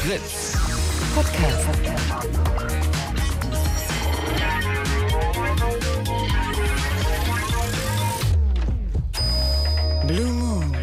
Fritz. Podcast. Blue Moon.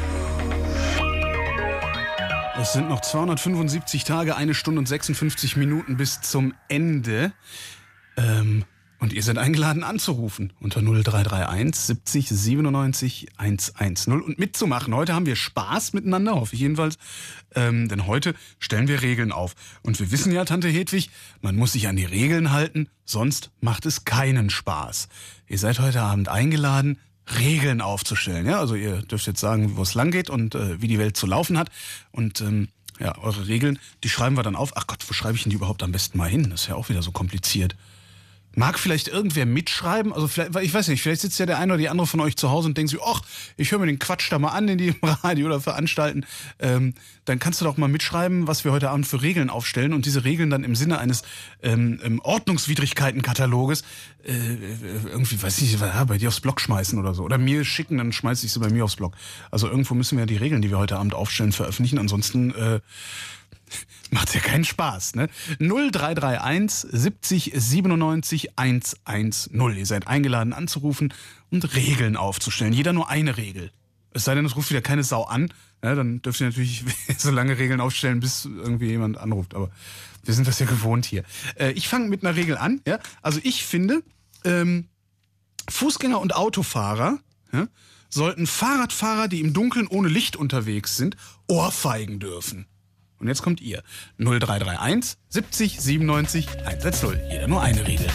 Es sind noch 275 Tage, 1 Stunde und 56 Minuten bis zum Ende. Und ihr seid eingeladen anzurufen unter 0331 70 97 110 und mitzumachen. Heute haben wir Spaß miteinander, hoffe ich jedenfalls. Denn heute stellen wir Regeln auf. Und wir wissen ja, Tante Hedwig, man muss sich an die Regeln halten, sonst macht es keinen Spaß. Ihr seid heute Abend eingeladen, Regeln aufzustellen. Ja, also ihr dürft jetzt sagen, wo es lang geht und wie die Welt zu laufen hat. Und ja, eure Regeln, die schreiben wir dann auf. Ach Gott, wo schreibe ich denn die überhaupt am besten mal hin? Das ist ja auch wieder so kompliziert. Mag vielleicht irgendwer mitschreiben? Also vielleicht, ich weiß nicht, vielleicht sitzt ja der eine oder die andere von euch zu Hause und denkt sich, ach, ich höre mir den Quatsch da mal an, den die im Radio oder veranstalten. Dann kannst du doch mal mitschreiben, was wir heute Abend für Regeln aufstellen und diese Regeln dann im Sinne eines Ordnungswidrigkeitenkataloges irgendwie, weiß ich nicht, bei dir aufs Blog schmeißen oder so. Oder mir schicken, dann schmeiße ich sie bei mir aufs Blog. Also irgendwo müssen wir ja die Regeln, die wir heute Abend aufstellen, veröffentlichen. Ansonsten macht's ja keinen Spaß, ne? 0331 70 97 110. Ihr seid eingeladen anzurufen und Regeln aufzustellen. Jeder nur eine Regel. Es sei denn, es ruft wieder keine Sau an. Ja, dann dürft ihr natürlich so lange Regeln aufstellen, bis irgendwie jemand anruft. Aber wir sind das ja gewohnt hier. Ich fange mit einer Regel an. Ja? Also ich finde, Fußgänger und Autofahrer sollten Fahrradfahrer, die im Dunkeln ohne Licht unterwegs sind, ohrfeigen dürfen. Und jetzt kommt ihr. 0331 70 97 110. Jeder nur eine Regel.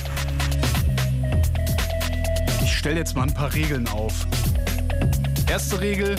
Ich stelle jetzt mal ein paar Regeln auf. Erste Regel.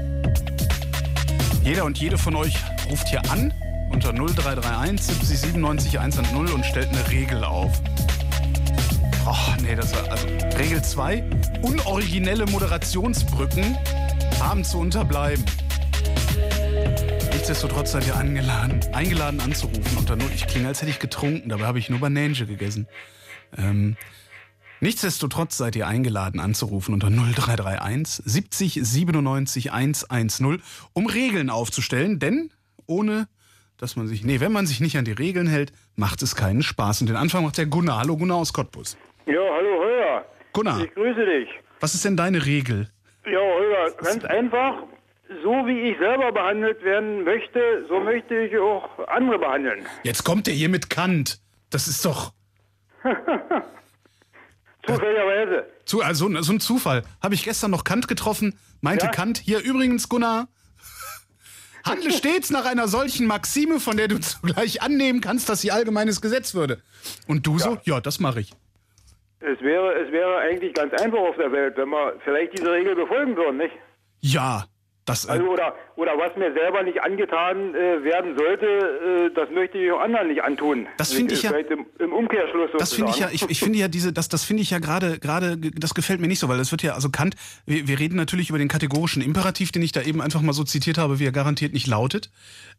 Jeder und jede von euch ruft hier an unter 0331 70 97 110 und stellt eine Regel auf. Och, nee, das war, also Regel 2. Unoriginelle Moderationsbrücken haben zu unterbleiben. Nichtsdestotrotz seid ihr eingeladen anzurufen unter 0. Ich klinge, als hätte ich getrunken, dabei habe ich nur Banange gegessen. Nichtsdestotrotz seid ihr eingeladen anzurufen unter 0331 70 97 110, um Regeln aufzustellen, denn ohne, dass man sich, wenn man sich nicht an die Regeln hält, macht es keinen Spaß. Und den Anfang macht der Gunnar. Hallo Gunnar aus Cottbus. Ja, hallo Holger. Gunnar. Ich grüße dich. Was ist denn deine Regel? Ja, Holger, ganz einfach. So wie ich selber behandelt werden möchte, so möchte ich auch andere behandeln. Jetzt kommt der hier mit Kant. Das ist doch... Zufälligerweise. Also so ein Zufall. Habe ich gestern noch Kant getroffen, meinte Ja? Kant, hier übrigens Gunnar, handle stets nach einer solchen Maxime, von der du zugleich annehmen kannst, dass sie allgemeines Gesetz würde. Und du so, ja, das mache ich. Es wäre eigentlich ganz einfach auf der Welt, wenn wir vielleicht diese Regel befolgen würden, nicht? Ja, das... Also oder was mir selber nicht angetan werden sollte, das möchte ich auch anderen nicht antun. Das finde ich ja... Vielleicht im Umkehrschluss sozusagen. Das finde ich ja, ich finde ja das finde ich ja gerade, das gefällt mir nicht so, weil das wird ja, also Kant, wir reden natürlich über den kategorischen Imperativ, den ich da eben einfach mal so zitiert habe, wie er garantiert nicht lautet.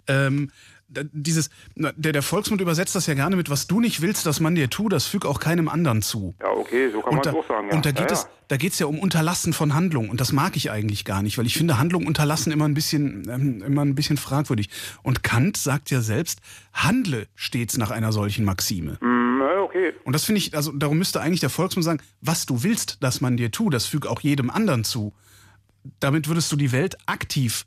Der Volksmund übersetzt das ja gerne mit, was du nicht willst, dass man dir tut, das füg auch keinem anderen zu. Ja, okay, so kann man es auch sagen. Ja. Und da geht's ja um Unterlassen von Handlung und das mag ich eigentlich gar nicht, weil ich finde Handlung unterlassen immer ein bisschen fragwürdig. Und Kant sagt ja selbst, handle stets nach einer solchen Maxime. Ja, okay. Und das finde ich, also darum müsste eigentlich der Volksmund sagen, was du willst, dass man dir tut, das füg auch jedem anderen zu. Damit würdest du die Welt aktiv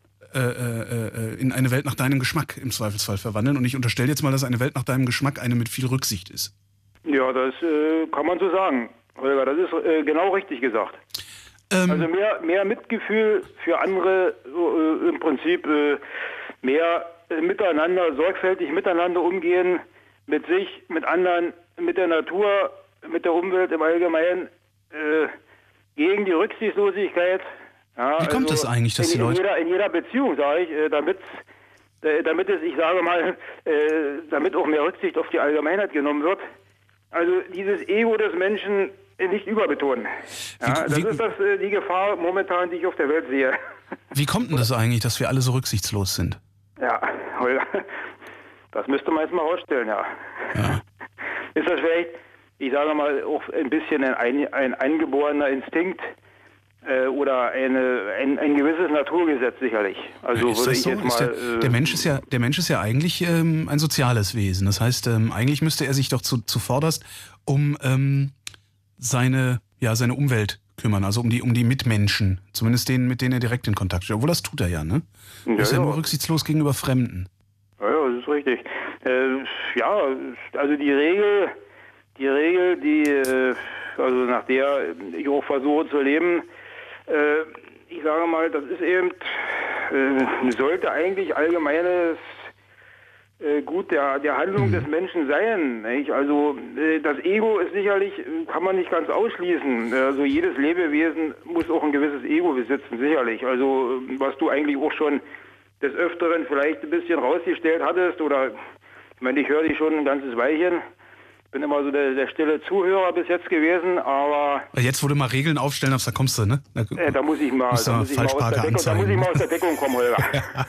in eine Welt nach deinem Geschmack im Zweifelsfall verwandeln. Und ich unterstelle jetzt mal, dass eine Welt nach deinem Geschmack eine mit viel Rücksicht ist. Ja, das kann man so sagen, Holger. Das ist genau richtig gesagt. Also mehr Mitgefühl für andere, im Prinzip mehr miteinander, sorgfältig miteinander umgehen, mit sich, mit anderen, mit der Natur, mit der Umwelt im Allgemeinen, gegen die Rücksichtslosigkeit. Ja, Wie kommt es eigentlich, dass die Leute... In jeder Beziehung, sage ich, damit es, ich sage mal, damit auch mehr Rücksicht auf die Allgemeinheit genommen wird. Also dieses Ego des Menschen nicht überbetonen. Ja, das ist die Gefahr momentan, die ich auf der Welt sehe. Wie kommt denn das eigentlich, dass wir alle so rücksichtslos sind? Ja, das müsste man jetzt mal rausstellen, ja. Ist das vielleicht, ich sage mal, auch ein bisschen ein angeborener Instinkt, oder ein gewisses Naturgesetz sicherlich. Also ist das so? Jetzt mal, der Mensch ist ja eigentlich ein soziales Wesen. Das heißt, eigentlich müsste er sich doch zuvorderst um seine Umwelt kümmern, also um die Mitmenschen, zumindest denen, mit denen er direkt in Kontakt steht. Obwohl, das tut er ja, ne? Er ist ja nur rücksichtslos gegenüber Fremden. Ja, das ist richtig. Also die Regel, also nach der ich auch versuche zu leben, ich sage mal, das ist eben, sollte eigentlich allgemeines Gut der Handlung des Menschen sein. Nicht? Also das Ego ist sicherlich, kann man nicht ganz ausschließen. Also jedes Lebewesen muss auch ein gewisses Ego besitzen, sicherlich. Also was du eigentlich auch schon des Öfteren vielleicht ein bisschen rausgestellt hattest, oder ich meine, ich höre dich schon ein ganzes Weilchen. Bin immer so der stille Zuhörer bis jetzt gewesen, aber... Jetzt, wo du mal Regeln aufstellen darfst, da kommst du, ne? Da muss ich mal aus der Deckung kommen, Holger.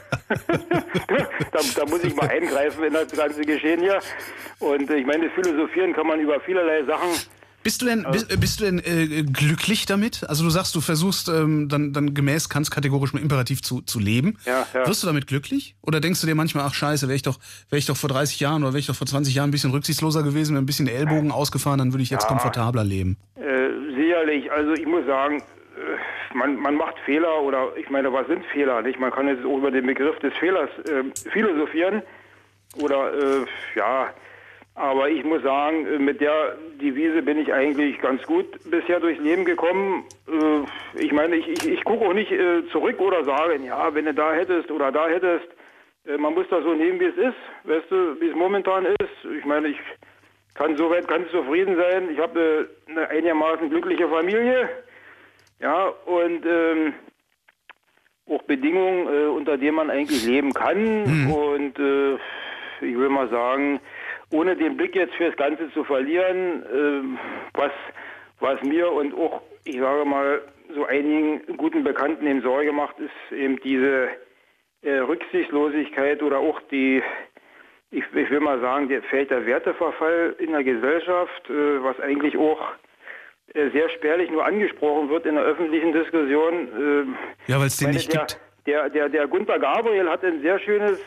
da muss ich mal eingreifen in das ganze Geschehen hier. Und ich meine, philosophieren kann man über vielerlei Sachen. Bist du denn glücklich damit? Also du sagst, du versuchst dann gemäß Kants kategorischem Imperativ zu leben. Ja. Wirst du damit glücklich? Oder denkst du dir manchmal, ach scheiße, wäre ich doch vor 30 Jahren oder wäre ich doch vor 20 Jahren ein bisschen rücksichtsloser gewesen, wäre ein bisschen der Ellbogen ausgefahren, dann würde ich jetzt komfortabler leben? Sicherlich. Also ich muss sagen, man macht Fehler, oder ich meine, was sind Fehler? Nicht? Man kann jetzt auch über den Begriff des Fehlers philosophieren oder aber ich muss sagen, mit der Devise bin ich eigentlich ganz gut bisher durchs Leben gekommen. Ich meine, ich gucke auch nicht zurück oder sage, ja, wenn du da hättest oder da hättest. Man muss das so nehmen, wie es ist. Weißt du, wie es momentan ist. Ich meine, ich kann soweit ganz zufrieden sein. Ich habe eine einigermaßen glückliche Familie. Ja, und auch Bedingungen, unter denen man eigentlich leben kann. Und ich will mal sagen, ohne den Blick jetzt fürs Ganze zu verlieren, was mir und auch, ich sage mal, so einigen guten Bekannten eben Sorge macht, ist eben diese Rücksichtslosigkeit oder auch ich will mal sagen, vielleicht der Werteverfall in der Gesellschaft, was eigentlich auch sehr spärlich nur angesprochen wird in der öffentlichen Diskussion. Ja, weil es den nicht gibt. Der Gunter Gabriel hat einen sehr schönen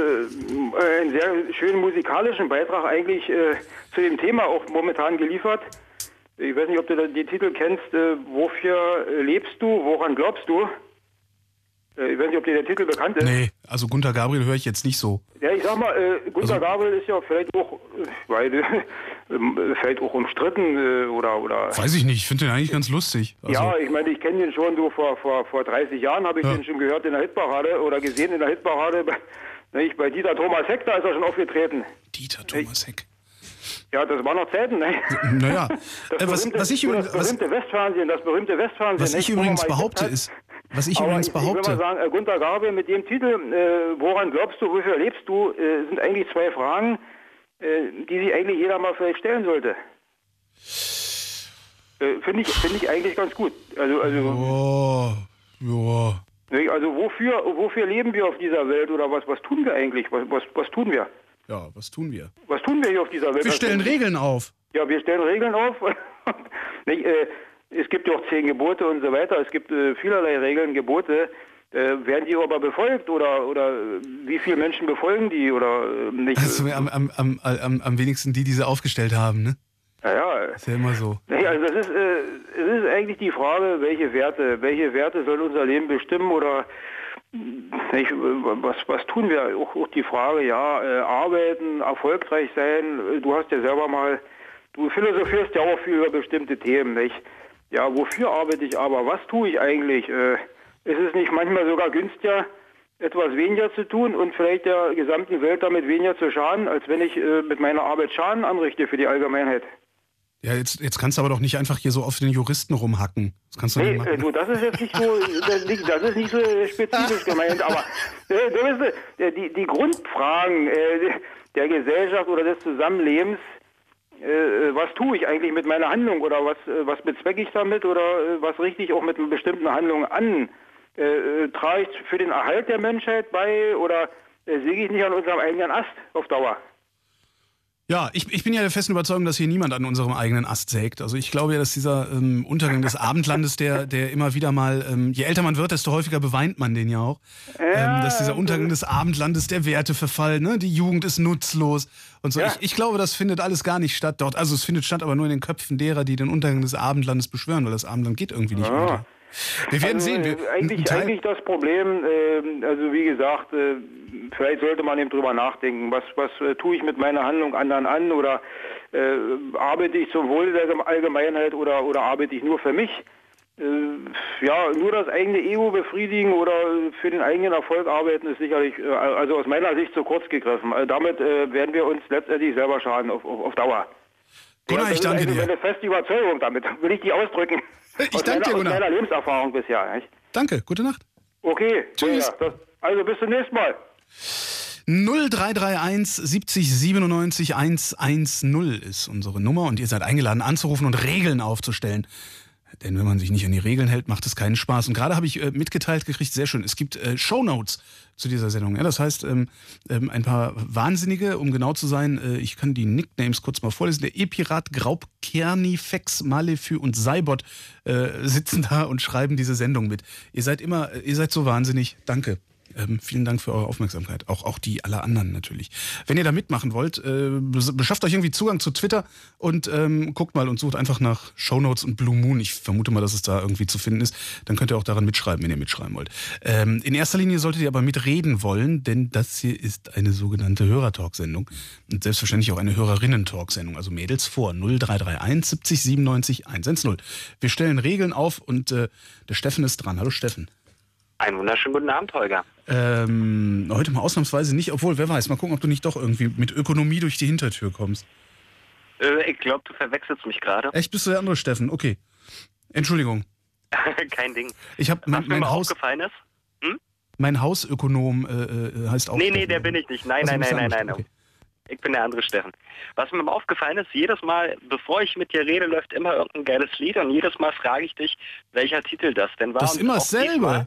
musikalischen Beitrag eigentlich zu dem Thema auch momentan geliefert. Ich weiß nicht, ob du die Titel kennst. Wofür lebst du? Woran glaubst du? Ich weiß nicht, ob dir der Titel bekannt ist. Nee, also Gunter Gabriel höre ich jetzt nicht so. Ja, ich sag mal, Gunter Gabriel ist ja vielleicht auch, vielleicht auch umstritten oder... Weiß ich nicht, ich finde den eigentlich ganz lustig. Also ja, ich meine, ich kenne den schon so vor 30 Jahren, habe ich den schon gehört in der Hitparade oder gesehen in der Hitparade. Bei Dieter Thomas Heck, da ist er schon aufgetreten. Dieter Thomas Heck. Ja, das war noch Zeiten, ne? Naja, das berühmte Westfernsehen. Was ich übrigens behaupte ist... Ich will mal sagen, Gunter Gabriel mit dem Titel, woran glaubst du, wofür lebst du, sind eigentlich zwei Fragen, die sich eigentlich jeder mal vielleicht stellen sollte. Finde ich eigentlich ganz gut. Also wofür leben wir auf dieser Welt oder was tun wir eigentlich? Was tun wir? Ja, was tun wir? Was tun wir hier auf dieser Welt? Wir stellen Regeln auf. Ja, wir stellen Regeln auf. Es gibt ja auch 10 Gebote und so weiter. Es gibt vielerlei Regeln, Gebote. Werden die aber befolgt oder wie viele Menschen befolgen die oder nicht? Also am wenigsten die sie aufgestellt haben, ne? Ja. Ist ja immer so. Also es ist eigentlich die Frage, welche Werte soll unser Leben bestimmen oder was tun wir? Auch die Frage, arbeiten, erfolgreich sein. Du hast ja selber mal, du philosophierst ja auch viel über bestimmte Themen, nicht? Ja, wofür arbeite ich aber? Was tue ich eigentlich? Ist es nicht manchmal sogar günstiger, etwas weniger zu tun und vielleicht der gesamten Welt damit weniger zu schaden, als wenn ich mit meiner Arbeit Schaden anrichte für die Allgemeinheit? Ja, jetzt kannst du aber doch nicht einfach hier so auf den Juristen rumhacken. Das kannst du nicht machen. Das ist jetzt nicht so, das ist nicht so spezifisch gemeint, aber die Grundfragen der Gesellschaft oder des Zusammenlebens, was tue ich eigentlich mit meiner Handlung oder was bezwecke ich damit oder was richte ich auch mit einer bestimmten Handlung an? Trage ich für den Erhalt der Menschheit bei oder säge ich nicht an unserem eigenen Ast auf Dauer? Ja, ich bin ja der festen Überzeugung, dass hier niemand an unserem eigenen Ast sägt. Also ich glaube ja, dass dieser Untergang des Abendlandes, der immer wieder mal, je älter man wird, desto häufiger beweint man den ja auch, dass dieser Untergang des Abendlandes, der Werteverfall, ne, die Jugend ist nutzlos und so. Ja. Ich glaube, das findet alles gar nicht statt dort. Also es findet statt, aber nur in den Köpfen derer, die den Untergang des Abendlandes beschwören, weil das Abendland geht irgendwie nicht unter. Wir werden sehen. Eigentlich das Problem, also wie gesagt, vielleicht sollte man eben drüber nachdenken, was tue ich mit meiner Handlung anderen an oder arbeite ich zum Wohle der Allgemeinheit oder arbeite ich nur für mich? Nur das eigene Ego befriedigen oder für den eigenen Erfolg arbeiten ist sicherlich, also aus meiner Sicht zu kurz gegriffen. Damit werden wir uns letztendlich selber schaden auf Dauer. Gunnar, ich danke dir. Das ist eine feste Überzeugung damit, will ich die ausdrücken. Ich danke dir, Gunnar. Aus meiner Lebenserfahrung bisher. Nicht? Danke, gute Nacht. Okay. Tschüss. Ja, also bis zum nächsten Mal. 0331 70 97 110 ist unsere Nummer und ihr seid eingeladen anzurufen und Regeln aufzustellen. Denn wenn man sich nicht an die Regeln hält, macht es keinen Spaß. Und gerade habe ich mitgeteilt gekriegt, sehr schön, es gibt Shownotes zu dieser Sendung. Ja, das heißt, ein paar Wahnsinnige, um genau zu sein, ich kann die Nicknames kurz mal vorlesen. Der E-Pirat, Graub, Kerni, Fex, Malefü und Seibot sitzen da und schreiben diese Sendung mit. Ihr seid so wahnsinnig. Danke. Vielen Dank für eure Aufmerksamkeit. Auch die aller anderen natürlich. Wenn ihr da mitmachen wollt, beschafft euch irgendwie Zugang zu Twitter und guckt mal und sucht einfach nach Shownotes und Blue Moon. Ich vermute mal, dass es da irgendwie zu finden ist. Dann könnt ihr auch daran mitschreiben, wenn ihr mitschreiben wollt. In erster Linie solltet ihr aber mitreden wollen, denn das hier ist eine sogenannte Hörertalk-Sendung und selbstverständlich auch eine Hörerinnen-Talk-Sendung. Also Mädels vor 0331 70 97 110. Wir stellen Regeln auf und der Steffen ist dran. Hallo Steffen. Einen wunderschönen guten Abend, Holger. Heute mal ausnahmsweise nicht, obwohl, wer weiß, mal gucken, ob du nicht doch irgendwie mit Ökonomie durch die Hintertür kommst. Ich glaube, du verwechselst mich gerade. Echt, bist du der andere Steffen? Okay. Entschuldigung. Kein Ding. Ich habe Was mir mal aufgefallen ist? Mein Hausökonom heißt auch. Nee, der bin ich nicht. Nein. Okay. Ich bin der andere Steffen. Was mir mal aufgefallen ist, jedes Mal, bevor ich mit dir rede, läuft immer irgendein geiles Lied und jedes Mal frage ich dich, welcher Titel das denn war. Das ist immer dasselbe.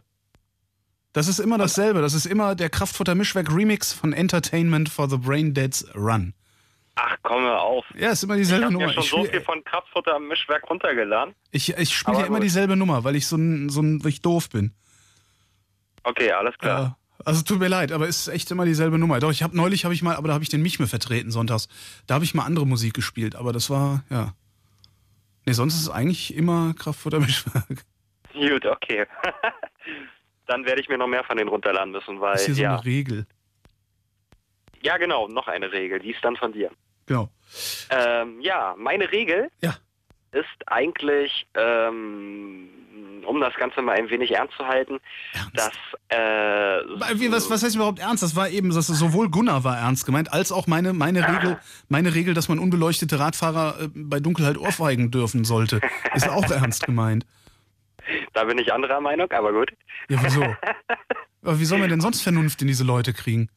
Das ist immer dasselbe. Das ist immer der Kraftfutter Mischwerk Remix von Entertainment for the Brain Dead's Run. Ach, komm hör auf. Ja, ist immer dieselbe Nummer. Ich habe ja schon so viel von Kraftfutter Mischwerk runtergeladen. Ich spiele ja immer dieselbe Nummer, weil ich weil ich doof bin. Okay, alles klar. Also tut mir leid, aber es ist echt immer dieselbe Nummer. Doch, neulich habe ich den Michme vertreten sonntags. Da habe ich mal andere Musik gespielt, aber das war, ja. Nee, sonst ist es eigentlich immer Kraftfutter Mischwerk. Gut, okay. Dann werde ich mir noch mehr von denen runterladen müssen, weil, das ist hier so eine Regel. Ja, genau, noch eine Regel, die ist dann von dir. Genau. Meine Regel ist eigentlich, um das Ganze mal ein wenig ernst zu halten, dass... Was heißt überhaupt ernst? Das war eben, sowohl Gunnar war ernst gemeint, als auch meine Regel, dass man unbeleuchtete Radfahrer bei Dunkelheit ohrfeigen dürfen sollte, ist auch ernst gemeint. Da bin ich anderer Meinung, aber gut. Ja, wieso? Aber wie sollen wir denn sonst Vernunft in diese Leute kriegen?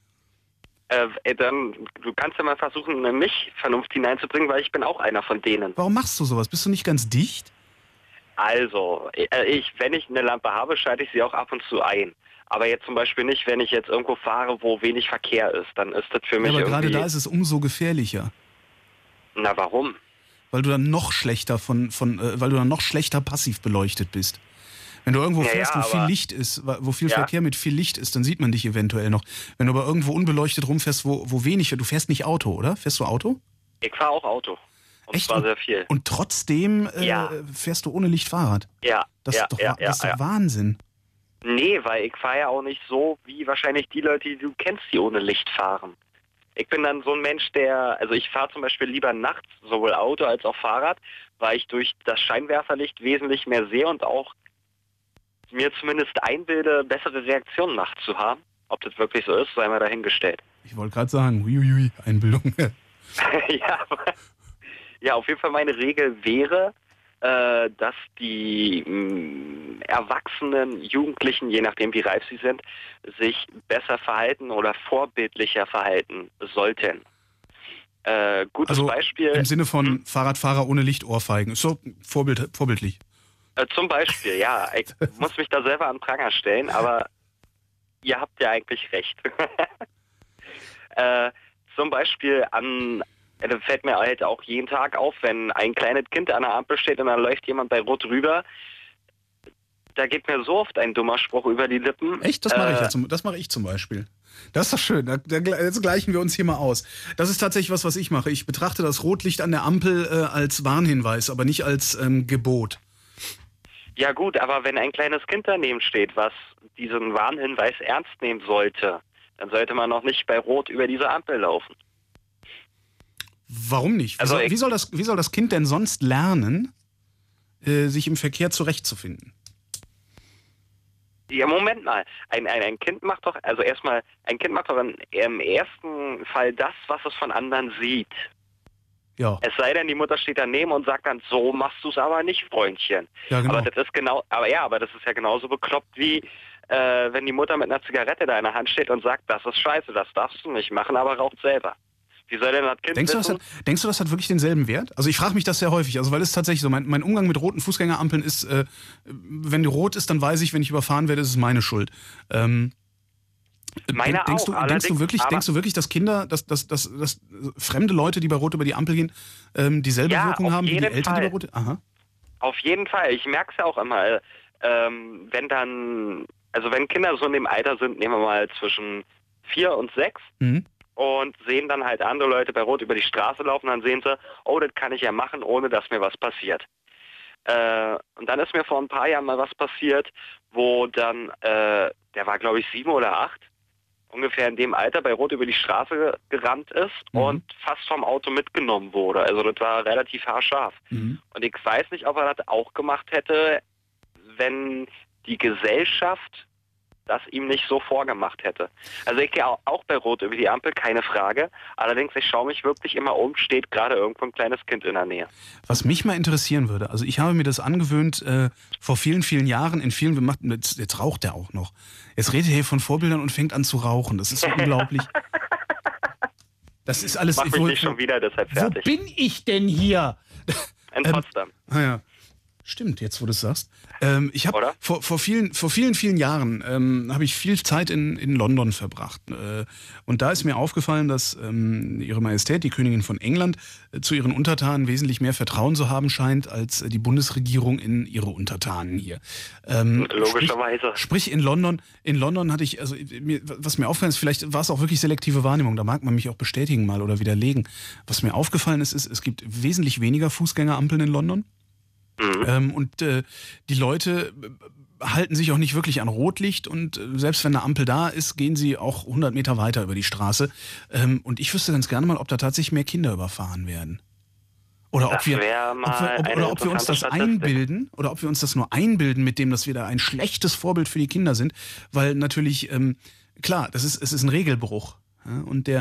Du kannst ja mal versuchen, mich Vernunft hineinzubringen, weil ich bin auch einer von denen. Warum machst du sowas? Bist du nicht ganz dicht? Also, wenn ich eine Lampe habe, schalte ich sie auch ab und zu ein. Aber jetzt zum Beispiel nicht, wenn ich jetzt irgendwo fahre, wo wenig Verkehr ist. Dann ist das für mich aber gerade da ist es umso gefährlicher. Na, warum? Weil du dann noch schlechter passiv beleuchtet bist. Wenn du irgendwo fährst, wo viel Licht ist, wo viel Verkehr mit viel Licht ist, dann sieht man dich eventuell noch. Wenn du aber irgendwo unbeleuchtet rumfährst, wo wenig, du fährst nicht Auto, oder? Fährst du Auto? Ich fahre auch Auto. Und echt? Zwar sehr viel. Und trotzdem fährst du ohne Licht Fahrrad? Ja. Das ist doch Wahnsinn. Nee, weil ich fahre ja auch nicht so, wie wahrscheinlich die Leute, die du kennst, die ohne Licht fahren. Ich bin dann so ein Mensch, ich fahre zum Beispiel lieber nachts, sowohl Auto als auch Fahrrad, weil ich durch das Scheinwerferlicht wesentlich mehr sehe und auch mir zumindest einbilde, bessere Reaktionen nachts zu haben. Ob das wirklich so ist, sei mal dahingestellt. Ich wollte gerade sagen, Einbildung. Ja, auf jeden Fall meine Regel wäre, dass die erwachsenen Jugendlichen, je nachdem wie reif sie sind, sich besser verhalten oder vorbildlicher verhalten sollten. Gutes Beispiel. Im Sinne von Fahrradfahrer ohne Licht ohrfeigen. Ist so vorbildlich. Zum Beispiel, ja. Ich muss mich da selber an Pranger stellen, aber ihr habt ja eigentlich recht. Zum Beispiel an Das fällt mir halt auch jeden Tag auf, wenn ein kleines Kind an der Ampel steht und dann läuft jemand bei Rot rüber. Da geht mir so oft ein dummer Spruch über die Lippen. Echt? Das mache ich zum Beispiel. Das ist doch schön. Jetzt gleichen wir uns hier mal aus. Das ist tatsächlich was ich mache. Ich betrachte das Rotlicht an der Ampel als Warnhinweis, aber nicht als Gebot. Ja gut, aber wenn ein kleines Kind daneben steht, was diesen Warnhinweis ernst nehmen sollte, dann sollte man noch nicht bei Rot über diese Ampel laufen. Warum nicht? Wie soll das Kind denn sonst lernen, sich im Verkehr zurechtzufinden? Ja, Moment mal. Ein Kind macht doch, also erstmal, ein Kind macht doch im ersten Fall das, was es von anderen sieht. Ja. Es sei denn, die Mutter steht daneben und sagt dann, so machst du es aber nicht, Freundchen. Ja, genau. Aber das ist ja genauso bekloppt wie wenn die Mutter mit einer Zigarette da in der Hand steht und sagt, das ist scheiße, das darfst du nicht machen, aber raucht selber. Wie soll denn das Kind wissen? Denkst du, das hat wirklich denselben Wert? Also ich frage mich das sehr häufig, also weil es tatsächlich so, mein Umgang mit roten Fußgängerampeln ist, wenn die rot ist, dann weiß ich, wenn ich überfahren werde, ist es meine Schuld. Denkst du wirklich, dass Kinder, dass fremde Leute, die bei Rot über die Ampel gehen, dieselbe Wirkung haben wie die Eltern, die bei Rot? Aha. Auf jeden Fall. Ich merke es ja auch immer, wenn Kinder so in dem Alter sind, nehmen wir mal zwischen 4 und 6, und sehen dann halt andere Leute bei Rot über die Straße laufen, dann sehen sie, oh, das kann ich ja machen, ohne dass mir was passiert. Und dann ist mir vor ein paar Jahren mal was passiert, wo dann, der war glaube ich 7 oder 8, ungefähr in dem Alter bei Rot über die Straße gerannt ist und fast vom Auto mitgenommen wurde. Also das war relativ haarscharf. Und ich weiß nicht, ob er das auch gemacht hätte, wenn die Gesellschaft das ihm nicht so vorgemacht hätte. Also ich gehe auch bei Rot über die Ampel, keine Frage. Allerdings, ich schaue mich wirklich immer um, steht gerade irgendwo ein kleines Kind in der Nähe. Was mich mal interessieren würde, also ich habe mir das angewöhnt, vor vielen, vielen Jahren, jetzt raucht er auch noch. Jetzt redet er hier von Vorbildern und fängt an zu rauchen. Das ist so unglaublich. Das ist alles... Mach mich nicht schon wieder deshalb fertig. Wo bin ich denn hier? In Potsdam. Ja. Stimmt, jetzt wo du es sagst. Ich habe vor vielen Jahren habe ich viel Zeit in London verbracht. Und da ist mir aufgefallen, dass Ihre Majestät, die Königin von England, zu ihren Untertanen wesentlich mehr Vertrauen zu haben scheint, als die Bundesregierung in ihre Untertanen hier. Logischerweise. Sprich in London hatte ich, was mir aufgefallen ist, vielleicht war es auch wirklich selektive Wahrnehmung, da mag man mich auch bestätigen mal oder widerlegen. Was mir aufgefallen ist, es gibt wesentlich weniger Fußgängerampeln in London. Und die Leute halten sich auch nicht wirklich an Rotlicht und selbst wenn eine Ampel da ist, gehen sie auch 100 Meter weiter über die Straße. Und ich wüsste ganz gerne mal, ob da tatsächlich mehr Kinder überfahren werden. Oder ob wir uns das einbilden, oder ob wir uns das nur einbilden, mit dem, dass wir da ein schlechtes Vorbild für die Kinder sind. Weil natürlich, klar, es ist ein Regelbruch. Ja, und wer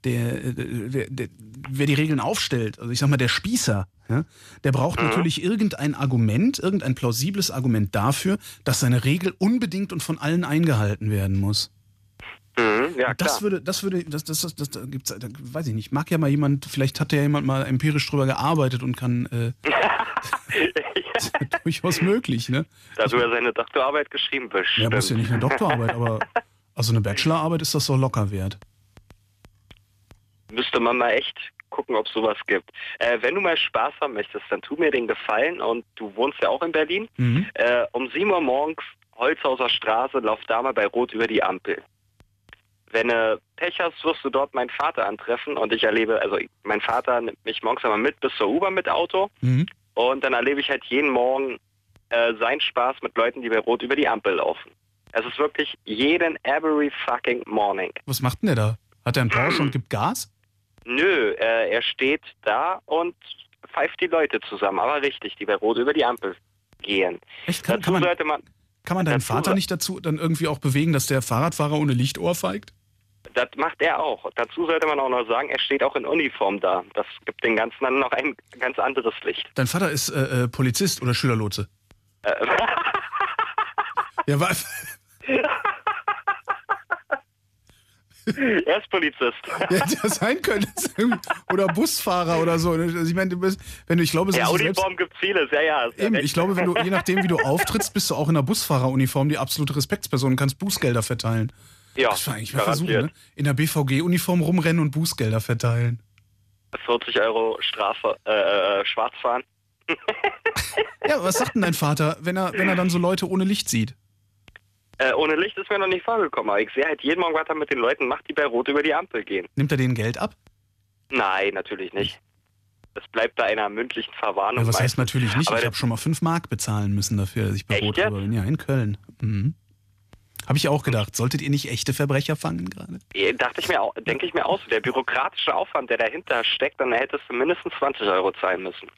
die Regeln aufstellt, also ich sag mal, der Spießer, ja, der braucht natürlich irgendein plausibles Argument dafür, dass seine Regel unbedingt und von allen eingehalten werden muss. Ja, das gibt's, weiß ich nicht, mag ja mal jemand, vielleicht hat ja jemand mal empirisch drüber gearbeitet und kann, das ist ja durchaus möglich, ne? Da du ja seine Doktorarbeit geschrieben bist. Ja, muss ja nicht eine Doktorarbeit, aber also eine Bachelorarbeit ist das so locker wert. Müsste man mal echt gucken, ob es sowas gibt. Wenn du mal Spaß haben möchtest, dann tu mir den Gefallen, und du wohnst ja auch in Berlin. Um 7 Uhr morgens, Holzhauser Straße, lauf da mal bei Rot über die Ampel. Wenn du Pech hast, wirst du dort meinen Vater antreffen, und mein Vater nimmt mich morgens einmal mit bis zur U-Bahn mit Auto, und dann erlebe ich halt jeden Morgen seinen Spaß mit Leuten, die bei Rot über die Ampel laufen. Es ist wirklich every fucking morning. Was macht denn der da? Hat er einen Porsche und gibt Gas? Nö, er steht da und pfeift die Leute zusammen, aber richtig, die bei Rot über die Ampel gehen. Echt? Kann man deinen Vater nicht dazu dann irgendwie auch bewegen, dass der Fahrradfahrer ohne Licht ohrfeigt? Das macht er auch. Dazu sollte man auch noch sagen, er steht auch in Uniform da. Das gibt den Ganzen dann noch ein ganz anderes Licht. Dein Vater ist Polizist oder Schülerlotse? Ja, was? Er ist Polizist. Ja, hätte sein können. Oder Busfahrer oder so. Also ich meine, ich glaube, Uniform gibt vieles, ja. Eben, ich glaube, je nachdem, wie du auftrittst, bist du auch in einer Busfahreruniform die absolute Respektsperson und kannst Bußgelder verteilen. Ja, das war eigentlich mal versuchen, ne? In der BVG-Uniform rumrennen und Bußgelder verteilen. 40 Euro Strafe, schwarz fahren. Ja, was sagt denn dein Vater, wenn er dann so Leute ohne Licht sieht? Ohne Licht ist mir noch nicht vorgekommen, aber ich sehe halt jeden Morgen, was er mit den Leuten macht, die bei Rot über die Ampel gehen. Nimmt er denen Geld ab? Nein, natürlich nicht. Das bleibt bei einer mündlichen Verwarnung. Ja, was heißt natürlich nicht? Aber ich habe schon mal 5 Mark bezahlen müssen dafür, dass ich bei Rot drüber bin. Ja, in Köln. Mhm. Habe ich auch gedacht. Solltet ihr nicht echte Verbrecher fangen gerade? Denke ich mir auch so. Der bürokratische Aufwand, der dahinter steckt, dann hättest du mindestens 20 Euro zahlen müssen.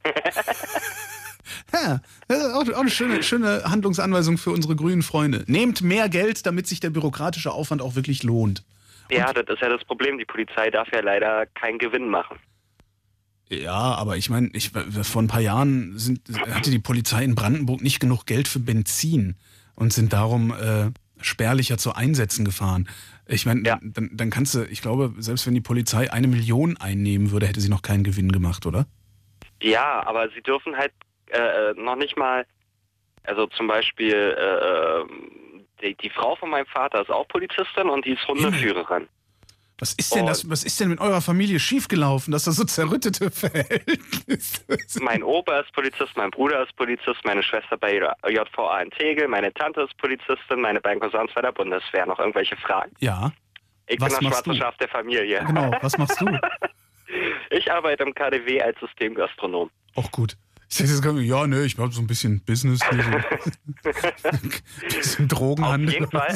Ja, das ist auch eine schöne Handlungsanweisung für unsere grünen Freunde. Nehmt mehr Geld, damit sich der bürokratische Aufwand auch wirklich lohnt. Ja, das ist ja das Problem. Die Polizei darf ja leider keinen Gewinn machen. Ja, aber ich meine, vor ein paar Jahren hatte die Polizei in Brandenburg nicht genug Geld für Benzin und sind darum spärlicher zu Einsätzen gefahren. Ich meine, ja. dann kannst du, ich glaube, selbst wenn die Polizei 1 Million einnehmen würde, hätte sie noch keinen Gewinn gemacht, oder? Ja, aber sie dürfen halt noch nicht mal, also zum Beispiel die Frau von meinem Vater ist auch Polizistin und die ist Hundeführerin. Was ist denn mit eurer Familie schiefgelaufen, dass das so zerrüttete Verhältnisse sind? Mein Opa ist Polizist, mein Bruder ist Polizist, meine Schwester bei JVA in Tegel, meine Tante ist Polizistin, meine beiden Cousins bei der Bundeswehr. Noch irgendwelche Fragen? Ja. Ich bin das schwarze Schaf der Familie. Genau, was machst du? Ich arbeite im KaDeWe als Systemgastronom. Auch gut. Ich sag jetzt, ja, ne, ich habe so ein bisschen Business, hier, so ein bisschen Drogenhandel. Auf jeden Fall.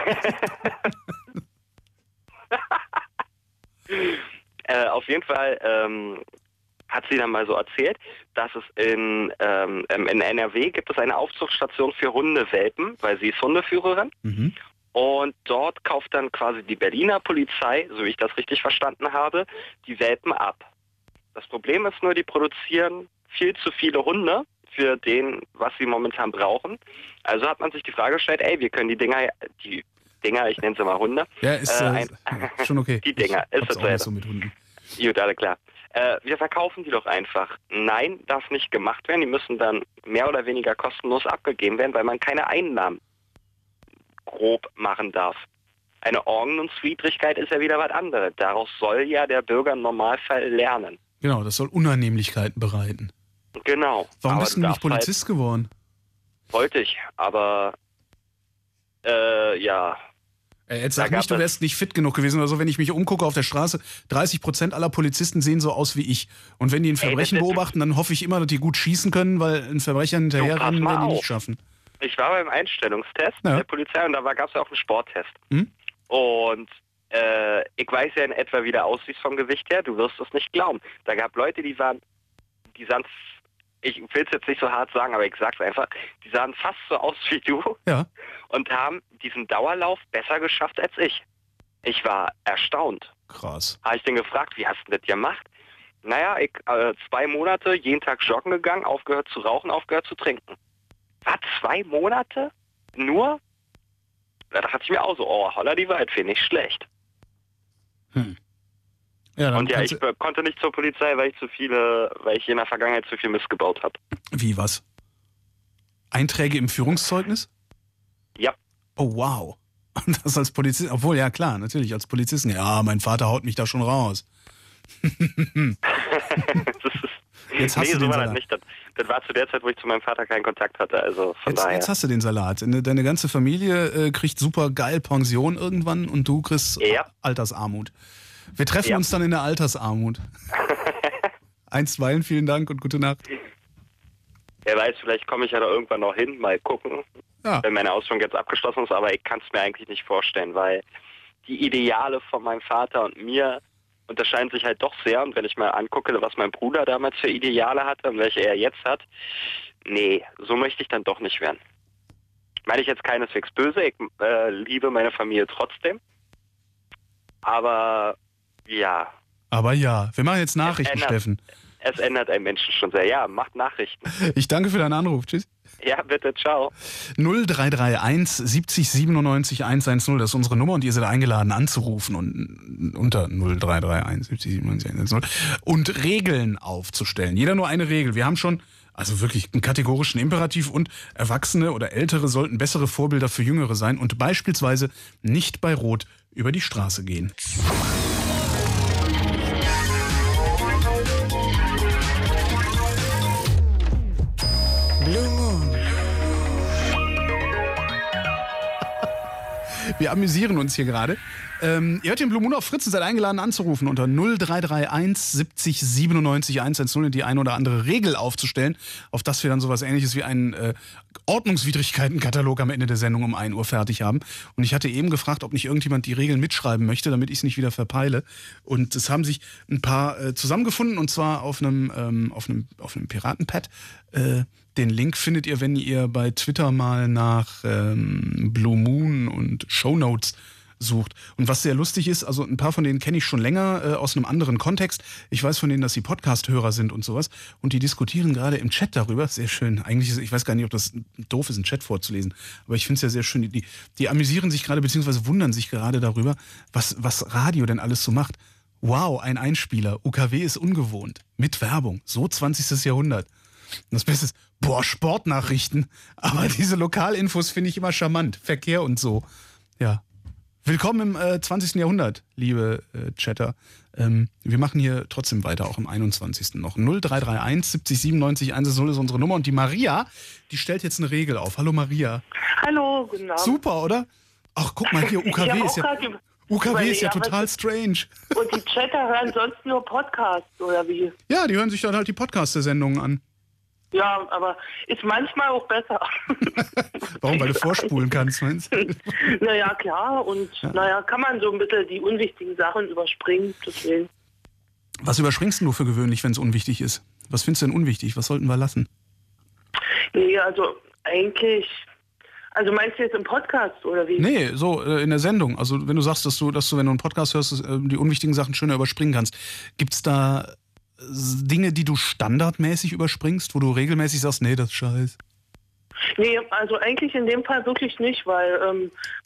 Auf jeden Fall hat sie dann mal so erzählt, dass es in NRW gibt es eine Aufzuchtstation für Hundewelpen, weil sie ist Hundeführerin. Mhm. Und dort kauft dann quasi die Berliner Polizei, so wie ich das richtig verstanden habe, die Welpen ab. Das Problem ist nur, die produzieren viel zu viele Hunde für den, was sie momentan brauchen. Also hat man sich die Frage gestellt, wir können die Dinger, ich nenne sie mal Hunde. Ja, ist schon okay. Die Dinger, ist das auch nicht so mit Hunden. Gut, alle klar. Wir verkaufen die doch einfach. Nein, darf nicht gemacht werden. Die müssen dann mehr oder weniger kostenlos abgegeben werden, weil man keine Einnahmen grob machen darf. Eine Ordnungswidrigkeit ist ja wieder was anderes. Daraus soll ja der Bürger im Normalfall lernen. Genau, das soll Unannehmlichkeiten bereiten. Genau. Warum bist du nicht Polizist geworden? Wollte ich, aber ja. Jetzt sag nicht, du wärst nicht fit genug gewesen oder so. Wenn ich mich umgucke auf der Straße, 30% aller Polizisten sehen so aus wie ich. Und wenn die ein Verbrechen beobachten, dann hoffe ich immer, dass die gut schießen können, weil ein Verbrecher hinterherrennen werden die nicht schaffen. Ich war beim Einstellungstest der Polizei und da gab es ja auch einen Sporttest. Hm? Und ich weiß ja in etwa, wie der aussieht vom Gewicht her. Du wirst es nicht glauben. Da gab Leute, die sahen, ich will es jetzt nicht so hart sagen, aber ich sag's einfach, die sahen fast so aus wie du und haben diesen Dauerlauf besser geschafft als ich. Ich war erstaunt. Krass. Habe ich den gefragt, wie hast du das gemacht? Naja, ich 2 Monate jeden Tag joggen gegangen, aufgehört zu rauchen, aufgehört zu trinken. Was, 2 Monate? Nur? Da dachte ich mir auch so, holla die Waldfee, nicht schlecht. Ja, und ich konnte nicht zur Polizei, weil ich in der Vergangenheit zu viel Mist gebaut habe. Wie, was? Einträge im Führungszeugnis? Ja. Oh, wow. Und das als Polizist, obwohl, ja klar, natürlich, als Polizisten. Ja, mein Vater haut mich da schon raus. Jetzt hast du den Salat. Nicht. Das war zu der Zeit, wo ich zu meinem Vater keinen Kontakt hatte. Also von daher. Jetzt hast du den Salat. Deine ganze Familie kriegt super geil Pension irgendwann und du kriegst Altersarmut. Wir treffen uns dann in der Altersarmut. Einstweilen, vielen Dank und gute Nacht. Wer weiß, vielleicht komme ich ja da irgendwann noch hin, mal gucken, wenn meine Ausbildung jetzt abgeschlossen ist, aber ich kann es mir eigentlich nicht vorstellen, weil die Ideale von meinem Vater und mir unterscheiden sich halt doch sehr. Und wenn ich mal angucke, was mein Bruder damals für Ideale hatte und welche er jetzt hat, nee, so möchte ich dann doch nicht werden. Meine ich jetzt keineswegs böse, ich liebe meine Familie trotzdem, aber ja. Aber ja, wir machen jetzt Nachrichten, Steffen. Es ändert einen Menschen schon sehr. Ja, macht Nachrichten. Ich danke für deinen Anruf. Tschüss. Ja, bitte. Ciao. 0331 70 97 110, das ist unsere Nummer und ihr seid eingeladen anzurufen und unter 0331 70 97 110 und Regeln aufzustellen. Jeder nur eine Regel. Wir haben schon wirklich einen kategorischen Imperativ und Erwachsene oder Ältere sollten bessere Vorbilder für Jüngere sein und beispielsweise nicht bei Rot über die Straße gehen. Wir amüsieren uns hier gerade. Ihr hört den Blue Moon auf Fritz und seid eingeladen anzurufen unter 0331 70 97 110 und die eine oder andere Regel aufzustellen, auf das wir dann sowas Ähnliches wie einen Ordnungswidrigkeitenkatalog am Ende der Sendung um 1 Uhr fertig haben. Und ich hatte eben gefragt, ob nicht irgendjemand die Regeln mitschreiben möchte, damit ich es nicht wieder verpeile. Und es haben sich ein paar zusammengefunden, und zwar auf einem Piratenpad. Den Link findet ihr, wenn ihr bei Twitter mal nach Blue Moon und Shownotes sucht. Und was sehr lustig ist, also ein paar von denen kenne ich schon länger aus einem anderen Kontext. Ich weiß von denen, dass sie Podcast-Hörer sind und sowas. Und die diskutieren gerade im Chat darüber. Sehr schön. Eigentlich ist, ich weiß gar nicht, ob das doof ist, einen Chat vorzulesen. Aber ich finde es ja sehr schön. Die amüsieren sich gerade, beziehungsweise wundern sich gerade darüber, was Radio denn alles so macht. Wow, ein Einspieler. UKW ist ungewohnt. Mit Werbung. So 20. Jahrhundert. Und das Beste ist, Sportnachrichten. Aber diese Lokalinfos finde ich immer charmant. Verkehr und so. Ja. Willkommen im 20. Jahrhundert, liebe Chatter. Wir machen hier trotzdem weiter, auch im 21. noch. 0331 70 97 110 ist unsere Nummer. Und die Maria, die stellt jetzt eine Regel auf. Hallo Maria. Hallo, guten Abend. Super, oder? Ach, guck mal hier, UKW ist ja total strange. Und die Chatter hören sonst nur Podcasts, oder wie? Ja, die hören sich dann halt die Podcast-Sendungen an. Ja, aber ist manchmal auch besser. Warum? Weil du vorspulen kannst, meinst du? Naja, klar. Und kann man so ein bisschen die unwichtigen Sachen überspringen. Deswegen. Was überspringst du für gewöhnlich, wenn es unwichtig ist? Was findest du denn unwichtig? Was sollten wir lassen? Nee, also eigentlich... Also meinst du jetzt im Podcast, oder wie? Nee, so in der Sendung. Also wenn du sagst, dass du, wenn du einen Podcast hörst, die unwichtigen Sachen schöner überspringen kannst. Gibt's da Dinge, die du standardmäßig überspringst, wo du regelmäßig sagst, nee, das ist scheiße? Nee, also eigentlich in dem Fall wirklich nicht, weil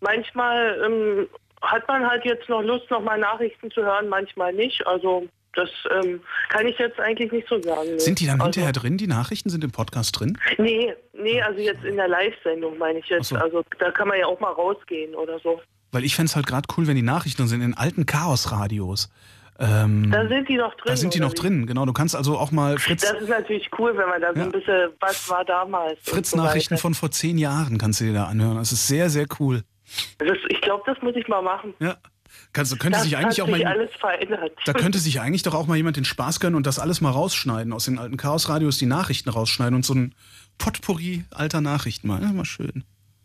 manchmal hat man halt jetzt noch Lust, nochmal Nachrichten zu hören, manchmal nicht. Also das kann ich jetzt eigentlich nicht so sagen. Nee. Sind die dann hinterher drin, die Nachrichten? Sind im Podcast drin? Nee, also jetzt in der Live-Sendung meine ich jetzt. So. Also da kann man ja auch mal rausgehen oder so. Weil ich fände es halt gerade cool, wenn die Nachrichten drin sind, in alten Chaos-Radios. Da sind die noch drin. Da sind die noch drin, genau. Du kannst also auch mal Fritz... Das ist natürlich cool, wenn man da so ein bisschen, was war damals. Fritz-Nachrichten von vor 10 Jahren kannst du dir da anhören. Das ist sehr, sehr cool. Ich glaube, das muss ich mal machen. Ja. Könnte sich eigentlich auch mal alles verändert. Da könnte sich eigentlich doch auch mal jemand den Spaß gönnen und das alles mal rausschneiden, aus den alten Chaos-Radios die Nachrichten rausschneiden und so ein Potpourri alter Nachrichten mal. Ja, mal schön.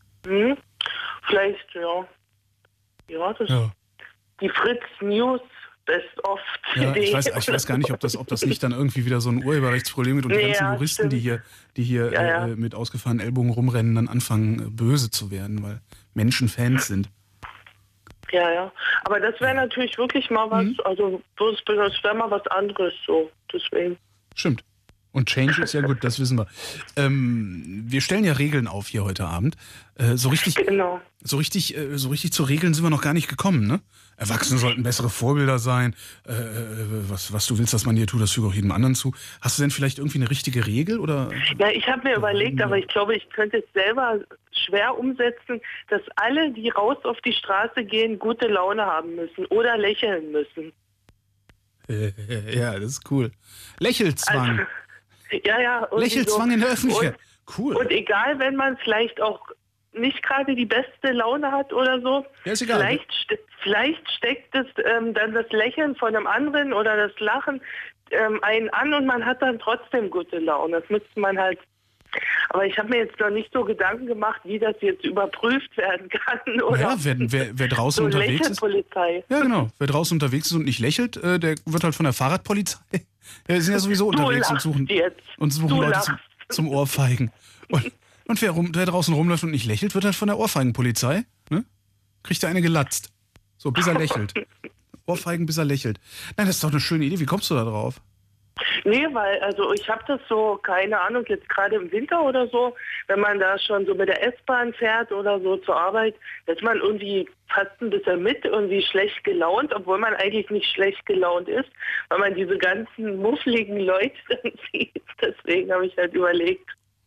Vielleicht, ja. Ja, das die Fritz News Best of. Ja, ich weiß gar nicht, ob das nicht dann irgendwie wieder so ein Urheberrechtsproblem gibt und die ganzen Juristen, stimmt. die hier mit ausgefahrenen Ellbogen rumrennen, dann anfangen böse zu werden, weil Menschen Fans sind. Ja. Aber das wäre natürlich wirklich mal was, also das wäre mal was anderes so, deswegen. Stimmt. Und Change ist ja gut, das wissen wir. Wir stellen ja Regeln auf hier heute Abend. So richtig zu Regeln sind wir noch gar nicht gekommen, ne? Erwachsene sollten bessere Vorbilder sein. Was du willst, dass man dir tut, das füge auch jedem anderen zu. Hast du denn vielleicht irgendwie eine richtige Regel? Oder? Ja, ich habe mir überlegt, aber ich glaube, ich könnte es selber schwer umsetzen, dass alle, die raus auf die Straße gehen, gute Laune haben müssen oder lächeln müssen. Ja, das ist cool. Lächelzwang. Also, ja. Lächelzwang so in der Öffentlichkeit. Cool. Und egal, wenn man vielleicht auch nicht gerade die beste Laune hat oder so, ja, ist egal. Vielleicht steckt es dann das Lächeln von einem anderen oder das Lachen einen an und man hat dann trotzdem gute Laune. Das müsste man halt. Aber ich habe mir jetzt noch nicht so Gedanken gemacht, wie das jetzt überprüft werden kann. Oder ja, wer draußen so unterwegs ist. Ja, genau. Wer draußen unterwegs ist und nicht lächelt, der wird halt von der Fahrradpolizei. Wir sind ja sowieso unterwegs und suchen Leute zum Ohrfeigen. Und wer draußen rumläuft und nicht lächelt, wird halt von der Ohrfeigenpolizei, ne? Kriegt er eine gelatzt. So, bis er lächelt. Ohrfeigen, bis er lächelt. Nein, das ist doch eine schöne Idee. Wie kommst du da drauf? Nee, weil, also ich habe das so, keine Ahnung, jetzt gerade im Winter oder so, wenn man da schon so mit der S-Bahn fährt oder so zur Arbeit, ist man irgendwie fast ein bisschen irgendwie schlecht gelaunt, obwohl man eigentlich nicht schlecht gelaunt ist, weil man diese ganzen muffligen Leute dann sieht. Deswegen habe ich halt überlegt.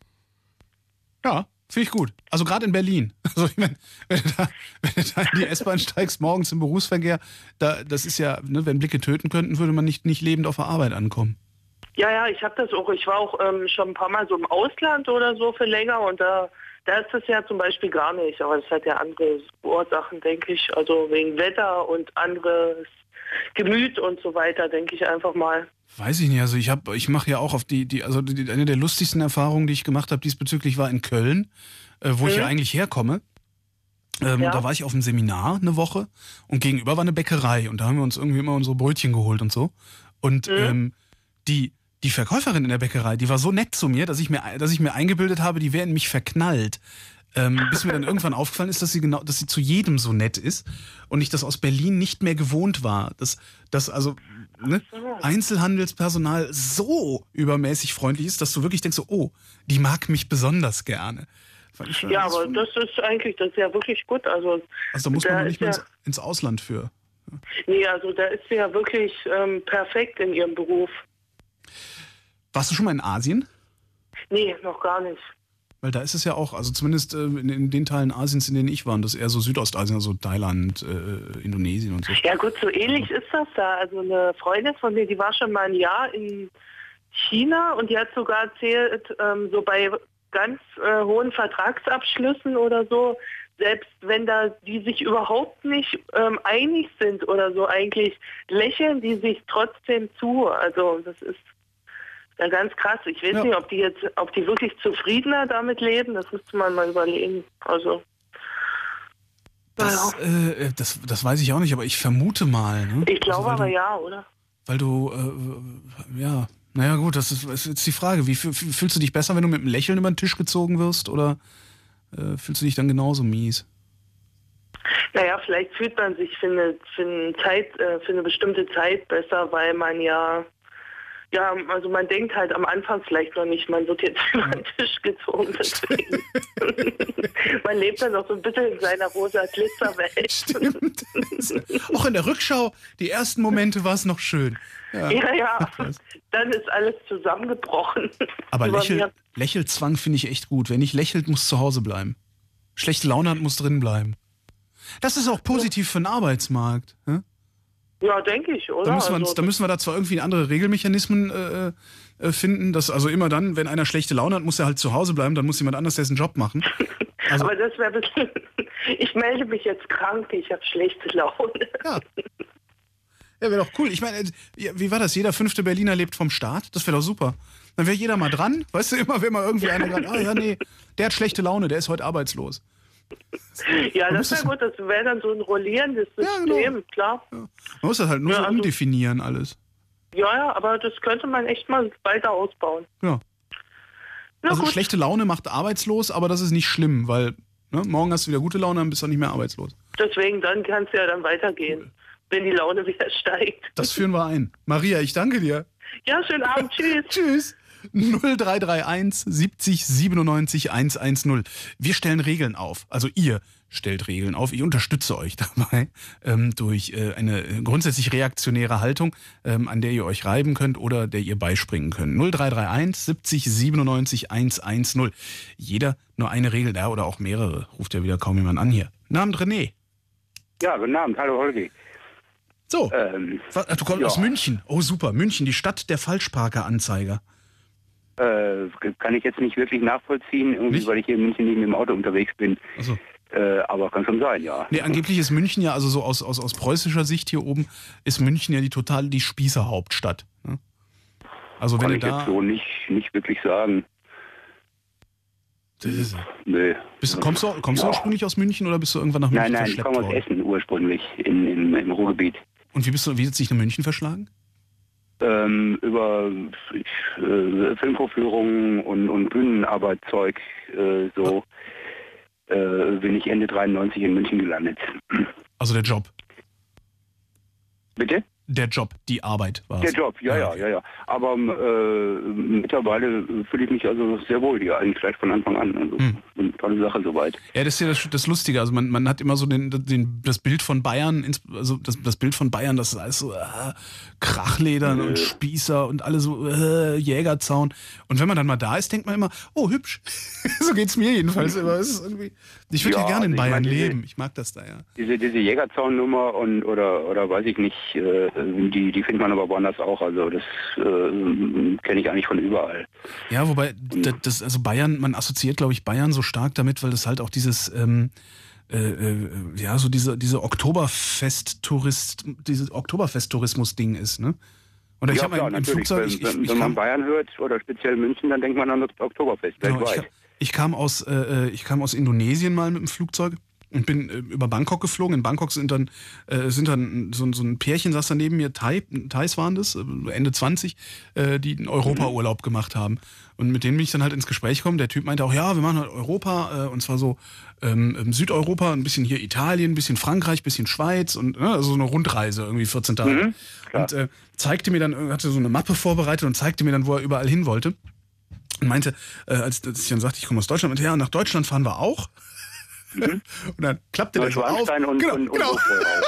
Ja, finde ich gut. Also gerade in Berlin. Also ich meine, wenn du da in die S-Bahn steigst, morgens im Berufsverkehr, das ist ja, ne, wenn Blicke töten könnten, würde man nicht lebend auf der Arbeit ankommen. Ja, ich habe das auch. Ich war auch schon ein paar Mal so im Ausland oder so für länger und da Da ist das ja zum Beispiel gar nicht, aber das hat ja andere Ursachen, denke ich. Also wegen Wetter und anderes Gemüt und so weiter, denke ich einfach mal. Weiß ich nicht, also ich mache ja auch auf eine der lustigsten Erfahrungen, die ich gemacht habe diesbezüglich war in Köln, wo ich ja eigentlich herkomme. Da war ich auf einem Seminar eine Woche und gegenüber war eine Bäckerei und da haben wir uns irgendwie immer unsere Brötchen geholt und so. Und die Verkäuferin in der Bäckerei, die war so nett zu mir, dass ich mir eingebildet habe, die wäre in mich verknallt. Bis mir dann irgendwann aufgefallen ist, dass sie zu jedem so nett ist und ich das aus Berlin nicht mehr gewohnt war. Dass Einzelhandelspersonal so übermäßig freundlich ist, dass du wirklich denkst, so, oh, die mag mich besonders gerne. Ja, aber das ist ja wirklich gut. Also da muss man noch nicht mal ins Ausland für. Ja. Nee, also da ist sie ja wirklich perfekt in ihrem Beruf. Warst du schon mal in Asien? Nee, noch gar nicht. Weil da ist es ja auch, also zumindest in den Teilen Asiens, in denen ich war, und das ist eher so Südostasien, also Thailand, Indonesien und so. Ja gut, so ähnlich ist das da. Also eine Freundin von mir, die war schon mal ein Jahr in China und die hat sogar erzählt, so bei ganz hohen Vertragsabschlüssen oder so, selbst wenn da die sich überhaupt nicht einig sind oder so, eigentlich lächeln die sich trotzdem zu. Also das ist ja ganz krass. Ich weiß nicht, ob die wirklich zufriedener damit leben, das müsste man mal überlegen. Also das weiß ich auch nicht, aber ich vermute mal. Ne? Ich glaube aber ja, oder? Weil du, naja gut, das ist jetzt die Frage. Wie fühlst du dich besser, wenn du mit einem Lächeln über den Tisch gezogen wirst, oder fühlst du dich dann genauso mies? Naja, vielleicht fühlt man sich für eine bestimmte Zeit besser, weil man also man denkt halt am Anfang vielleicht noch nicht, man wird jetzt über den Tisch gezogen, deswegen. Man lebt dann noch so ein bisschen in seiner rosa Glitzerwelt. Stimmt. Auch in der Rückschau, die ersten Momente war es noch schön. Ja. Dann ist alles zusammengebrochen. Aber Lächelzwang finde ich echt gut. Wer nicht lächelt, muss zu Hause bleiben. Schlechte Laune hat, muss drin bleiben. Das ist auch positiv für den Arbeitsmarkt. Ja, denke ich, oder? Da müssen wir da zwar irgendwie andere Regelmechanismen finden, dass also immer dann, wenn einer schlechte Laune hat, muss er halt zu Hause bleiben, dann muss jemand anders dessen Job machen. Also, aber das wäre ich melde mich jetzt krank, ich habe schlechte Laune. Ja, wäre doch cool. Ich meine, wie war das? Jeder 5. Berliner lebt vom Staat? Das wäre doch super. Dann wäre jeder mal dran. Weißt du, immer wenn mal irgendwie einer sagt, der hat schlechte Laune, der ist heute arbeitslos. Ja, das wäre gut. Das wäre dann so ein rollierendes System, klar. Ja. Man muss das halt nur so umdefinieren alles. Ja, aber das könnte man echt mal weiter ausbauen. Ja. Also schlechte Laune macht arbeitslos, aber das ist nicht schlimm, weil morgen hast du wieder gute Laune, dann bist du nicht mehr arbeitslos. Deswegen, dann kann es ja dann weitergehen. Cool. Wenn die Laune wieder steigt. Das führen wir ein. Maria, ich danke dir. Ja, schönen Abend. Tschüss. Tschüss. 0331 70 97 110. Wir stellen Regeln auf. Also ihr stellt Regeln auf. Ich unterstütze euch dabei durch eine grundsätzlich reaktionäre Haltung, an der ihr euch reiben könnt oder der ihr beispringen könnt. 0331 70 97 110. Jeder nur eine Regel da oder auch mehrere. Ruft ja wieder kaum jemand an hier. Guten Abend, René. Ja, guten Abend. Hallo, Holgi. So, du kommst aus München. Oh, super. München, die Stadt der Falschparker-Anzeiger. Kann ich jetzt nicht wirklich nachvollziehen, irgendwie, weil ich hier in München nicht mit dem Auto unterwegs bin. Ach so. Aber kann schon sein, ja. Nee, angeblich ist München ja, also so aus preußischer Sicht hier oben, ist München ja die Spießerhauptstadt. Ne? Also kann wenn ich du da jetzt so nicht wirklich sagen. Nee. Kommst du ursprünglich aus München oder bist du irgendwann nach München verschleppt worden? Nein, ich komme aus Essen ursprünglich, im Ruhrgebiet. Und wie hat sich nach München verschlagen? Über Filmvorführungen und Bühnenarbeitszeug bin ich Ende 93 in München gelandet. Also der Job? Bitte? Der Job, die Arbeit war es. Der Job, ja. Aber mittlerweile fühle ich mich also sehr wohl hier, eigentlich gleich von Anfang an. Also eine tolle Sache soweit. Ja, das ist ja das Lustige. Also man hat immer so das Bild von Bayern, also das Bild von Bayern, das ist alles so Krachledern und Spießer und alle so Jägerzaun. Und wenn man dann mal da ist, denkt man immer, oh, hübsch. So geht's mir jedenfalls immer. Es ist irgendwie, ich würde ja gerne in Bayern leben. Ich mag das da, ja. Diese Jägerzaunnummer oder weiß ich nicht, die findet man aber woanders auch. Also das kenne ich eigentlich von überall. Ja, wobei also Bayern, man assoziiert, glaube ich, Bayern so stark damit, weil das halt auch dieses so diese Oktoberfest-Tourismus-Ding ist, ne? Oder ich habe im Flugzeug... Wenn man Bayern hört oder speziell München, dann denkt man an das Oktoberfest weltweit. Genau, ich kam aus Indonesien mal mit dem Flugzeug und bin über Bangkok geflogen. In Bangkok sind dann so ein Pärchen, saß da neben mir, Thais waren das, Ende 20, die einen Europa-Urlaub gemacht haben. Und mit denen bin ich dann halt ins Gespräch gekommen. Der Typ meinte auch, ja, wir machen halt Europa, und zwar so Südeuropa, ein bisschen hier Italien, ein bisschen Frankreich, ein bisschen Schweiz und also so eine Rundreise, irgendwie 14 Tage. Und zeigte mir dann, hatte so eine Mappe vorbereitet und zeigte mir dann, wo er überall hin wollte. Und meinte, als ich dann sagte, ich komme aus Deutschland, meinte, ja, nach Deutschland fahren wir auch. Und dann klappte der so auf. Genau.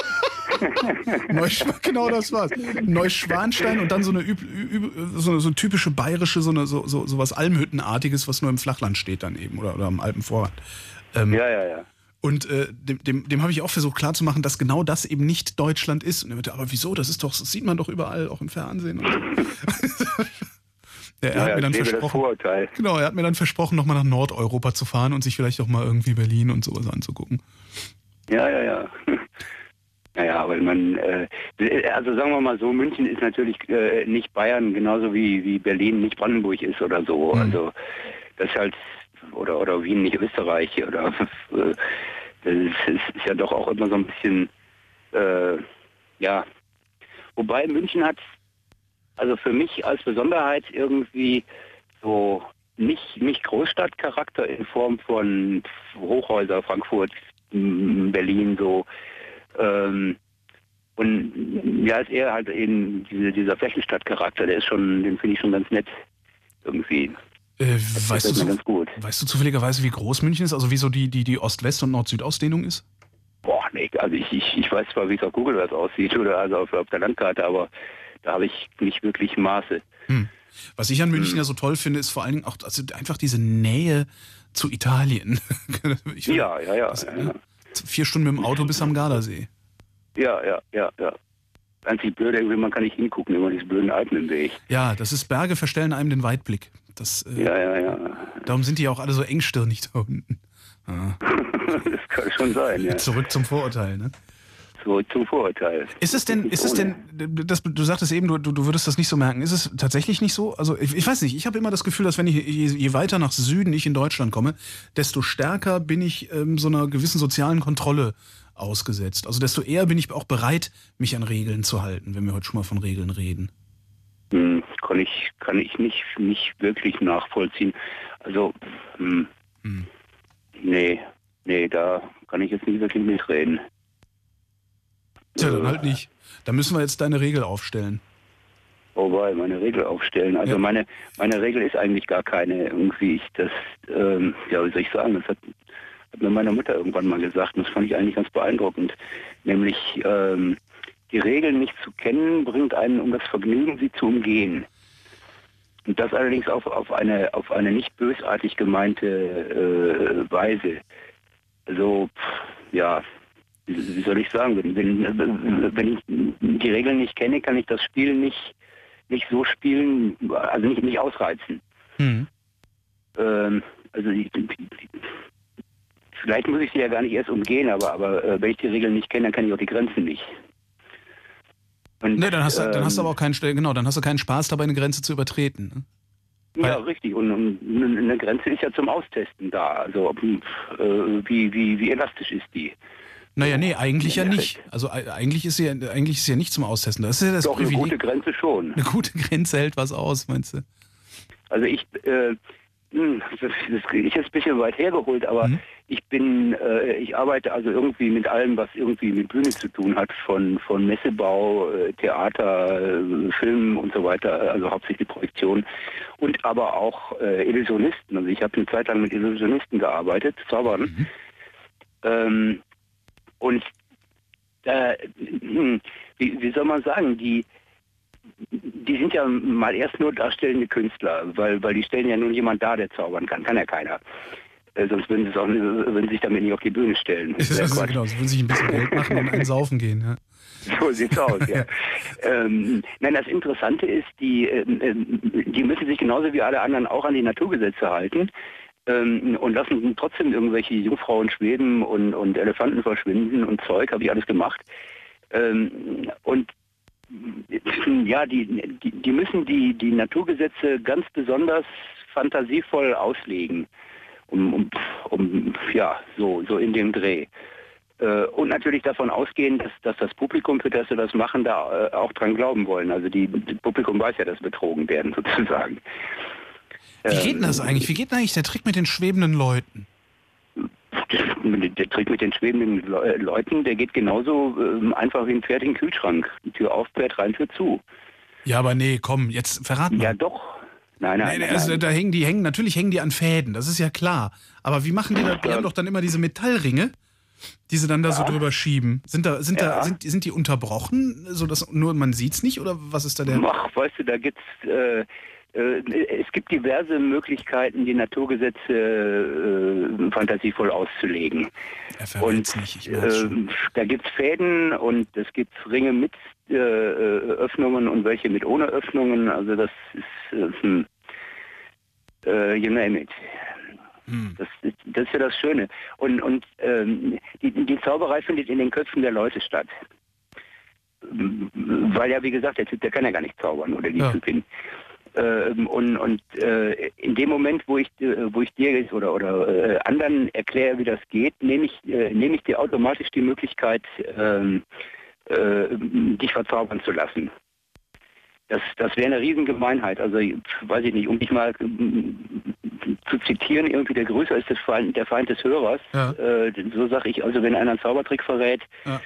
Genau, das war's. Neuschwanstein und dann so eine so typische bayerische, so was Almhüttenartiges, was nur im Flachland steht dann eben oder am Alpenvorrand. Ja. Und dem habe ich auch versucht klarzumachen, dass genau das eben nicht Deutschland ist. Und er meinte, aber wieso? Das sieht man doch überall, auch im Fernsehen. Und so. Er hat mir dann versprochen, genau, er hat mir dann versprochen, nochmal nach Nordeuropa zu fahren und sich vielleicht auch mal irgendwie Berlin und sowas anzugucken. Ja. Naja, aber also sagen wir mal so, München ist natürlich nicht Bayern, genauso wie Berlin nicht Brandenburg ist oder so. Also das ist halt, oder Wien nicht Österreich, oder das ist ja doch auch immer so ein bisschen, wobei München hat also für mich als Besonderheit irgendwie so nicht Großstadtcharakter in Form von Hochhäuser, Frankfurt, Berlin so. Und ja, ist eher halt eben dieser Flächenstadtcharakter, den finde ich schon ganz nett irgendwie. Weißt du zufälligerweise, wie groß München ist? Also wie so die Ost-West- und Nord-Süd-Ausdehnung ist? Boah, nee, also ich weiß zwar, wie es auf Google Earth aussieht oder also auf der Landkarte, aber da habe ich nicht wirklich Maße. Was ich an München ja so toll finde, ist vor allen Dingen auch einfach diese Nähe zu Italien. Ja. 4 Stunden mit dem Auto bis am Gardasee. Ja. Einzig blöd, man kann nicht hingucken, immer diese blöden Alpen im Weg. Ja, das ist, Berge verstellen einem den Weitblick. Ja. Darum sind die ja auch alle so engstirnig da unten. Das kann schon sein, ja. Zurück zum Vorurteil, ne? Zum Vorurteil. Ist es denn, du sagtest eben, du würdest das nicht so merken. Ist es tatsächlich nicht so? Also ich weiß nicht, ich habe immer das Gefühl, dass wenn ich je weiter nach Süden ich in Deutschland komme, desto stärker bin ich so einer gewissen sozialen Kontrolle ausgesetzt. Also desto eher bin ich auch bereit, mich an Regeln zu halten, wenn wir heute schon mal von Regeln reden. Kann ich nicht wirklich nachvollziehen. Also, nee, da kann ich jetzt nicht wirklich mitreden. Tja, dann halt nicht. Da müssen wir jetzt deine Regel aufstellen. Wobei, meine Regel aufstellen. Also ja. meine Regel ist eigentlich gar keine, irgendwie wie soll ich sagen, das hat mir meine Mutter irgendwann mal gesagt und das fand ich eigentlich ganz beeindruckend. Nämlich, die Regeln nicht zu kennen, bringt einen um das Vergnügen, sie zu umgehen. Und das allerdings auf eine nicht bösartig gemeinte Weise. Also, ja, wie soll ich sagen, wenn ich die Regeln nicht kenne, kann ich das Spiel nicht so spielen, also nicht ausreizen. Also vielleicht muss ich sie ja gar nicht erst umgehen, aber wenn ich die Regeln nicht kenne, dann kann ich auch die Grenzen nicht. Und, dann hast du aber auch keinen Spaß dabei, eine Grenze zu übertreten. Ne? Ja, richtig. Und eine Grenze ist ja zum Austesten da. Also wie elastisch ist die? Naja, nee, eigentlich ja nicht. Also eigentlich ist sie ja nicht zum Austesten. Das ist ja das Doch, Privileg. eine gute Grenze schon. Eine gute Grenze hält was aus, meinst du? Also das ist jetzt ein bisschen weit hergeholt, aber ich arbeite also irgendwie mit allem, was irgendwie mit Bühne zu tun hat, von Messebau, Theater, Film und so weiter, also hauptsächlich Projektion und aber auch Illusionisten. Also ich habe eine Zeit lang mit Illusionisten gearbeitet, Zaubern. Und wie soll man sagen, die sind ja mal erst nur darstellende Künstler, weil die stellen ja nun jemand dar, der zaubern kann ja keiner. Sonst würden sie sich damit nicht auf die Bühne stellen. Genau, sie würden sich ein bisschen Geld machen und einen saufen gehen. Ja. So sieht's aus, ja. Nein, das Interessante ist, die müssen sich genauso wie alle anderen auch an die Naturgesetze halten und lassen trotzdem irgendwelche Jungfrauen schweben und Elefanten verschwinden und Zeug, habe ich alles gemacht. Und ja, die müssen die Naturgesetze ganz besonders fantasievoll auslegen, so in dem Dreh. Und natürlich davon ausgehen, dass das Publikum, für das sie das machen, da auch dran glauben wollen. Also das Publikum weiß ja, dass betrogen werden, sozusagen. Wie geht denn das eigentlich? Wie geht denn eigentlich der Trick mit den schwebenden Leuten? Der Trick mit den schwebenden Leuten, der geht genauso einfach wie ein Pferd in den Kühlschrank. Die Tür auf, Pferd rein, Tür zu. Ja, aber nee, komm, jetzt verrat mal. Ja, doch. Nein. Also natürlich hängen die an Fäden, das ist ja klar. Aber wie machen die das? Die haben doch dann immer diese Metallringe, die sie dann da so drüber schieben. Sind die unterbrochen, sodass nur man sieht's nicht? Oder was ist da der... Ach, weißt du, da gibt's... es gibt diverse Möglichkeiten, die Naturgesetze fantasievoll auszulegen. Und nicht, da gibt es Fäden und es gibt Ringe mit Öffnungen und welche mit ohne Öffnungen. Also das ist you name it. Das ist ja das Schöne. Und die Zauberei findet in den Köpfen der Leute statt. Weil ja, wie gesagt, der Typ, der kann ja gar nicht zaubern oder die Typin. Und in dem Moment, wo ich dir oder anderen erkläre, wie das geht, nehme ich dir automatisch die Möglichkeit, dich verzaubern zu lassen. Das wäre eine Riesengemeinheit. Also, weiß ich nicht, um dich mal zu zitieren, irgendwie der Größer ist der Feind des Hörers. Ja. So sage ich, also wenn einer einen Zaubertrick verrät,